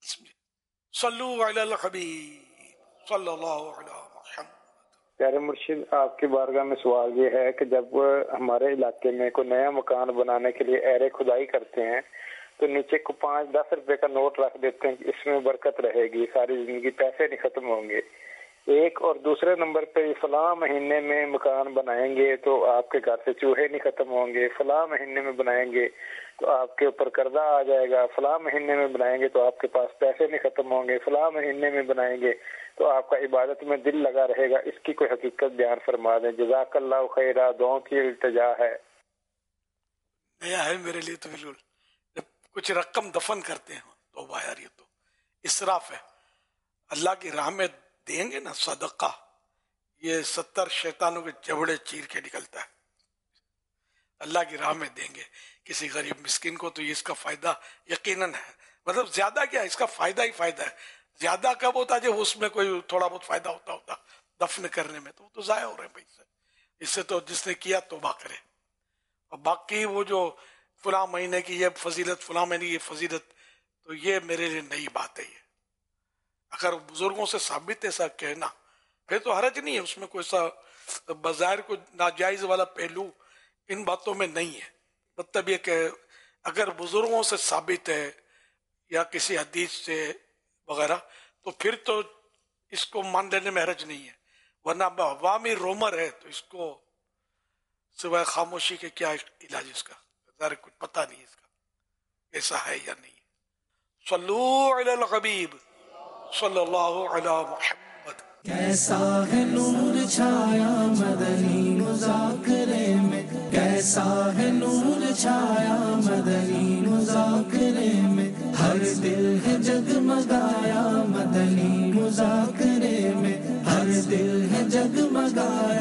صلو علی الحبیب صلی اللہ علیہ وسلم. پیارے مرشد، آپ کی بارگاہ میں سوال یہ ہے کہ جب ہمارے علاقے میں کوئی نیا مکان بنانے کے لیے اہرے کھدائی کرتے ہیں تو نیچے کو 5-10 روپے کا نوٹ رکھ دیتے ہیں کہ اس میں برکت رہے گی، ساری زندگی پیسے نہیں ختم ہوں گے. ایک اور دوسرے نمبر پہ فلاں مہینے میں مکان بنائیں گے تو آپ کے گھر سے چوہے نہیں ختم ہوں گے، فلاں مہینے میں بنائیں گے تو آپ کے اوپر قرضہ آ جائے گا، فلاں مہینے میں بنائیں گے تو آپ کے پاس پیسے نہیں ختم ہوں گے، فلاں مہینے میں بنائیں گے تو آپ کا عبادت میں دل لگا رہے گا. اس کی کوئی حقیقت بیان فرما دیں. جزاک اللہ خیرہ. دعاؤں کی التجا ہے. نیا ہے میرے لیے تو بالکل. جب کچھ رقم دفن کرتے ہیں تو یار یہ تو اسراف ہے. اللہ کی راہ میں دیں گے نا صدقہ، یہ 70 شیطانوں کے جبڑے چیر کے نکلتا ہے. اللہ کی راہ میں دیں گے کسی غریب مسکین کو تو یہ اس کا فائدہ یقیناً ہے. مطلب زیادہ کیا، اس کا فائدہ ہی فائدہ ہے. زیادہ کب ہوتا ہے جب اس میں کوئی تھوڑا بہت فائدہ ہوتا دفن کرنے میں، تو ضائع ہو رہے ہیں پیسے. اس سے تو جس نے کیا توبہ کرے. اور باقی وہ جو فلاں مہینے کی یہ فضیلت، فلاں مہینے کی یہ فضیلت، تو یہ میرے لیے نئی بات ہے. یہ اگر بزرگوں سے ثابت ایسا کہنا پھر تو حرج نہیں ہے، اس میں کوئی سا بظاہر کوئی ناجائز والا پہلو ان باتوں میں نہیں ہے. مطلب یہ کہ اگر بزرگوں سے ثابت ہے یا کسی حدیث سے وغیرہ تو پھر تو اس کو مان لینے میں حرج نہیں ہے. ورنہ عوامی رومر ہے تو اس کو سوائے خاموشی کے کیا علاج اس کا، ظاہر کچھ پتہ نہیں اس کا ایسا ہے یا نہیں. صلو علی الحبیب صلی اللہ علی محمد. کیسا ہے نور چھایا مدنی مذاکرے میں، کیسا ہے نور چھایا مدنی مذاکرے میں، ہر دل ہے جگمگایا مدنی مذاکرے میں، ہر دل ہے جگمگایا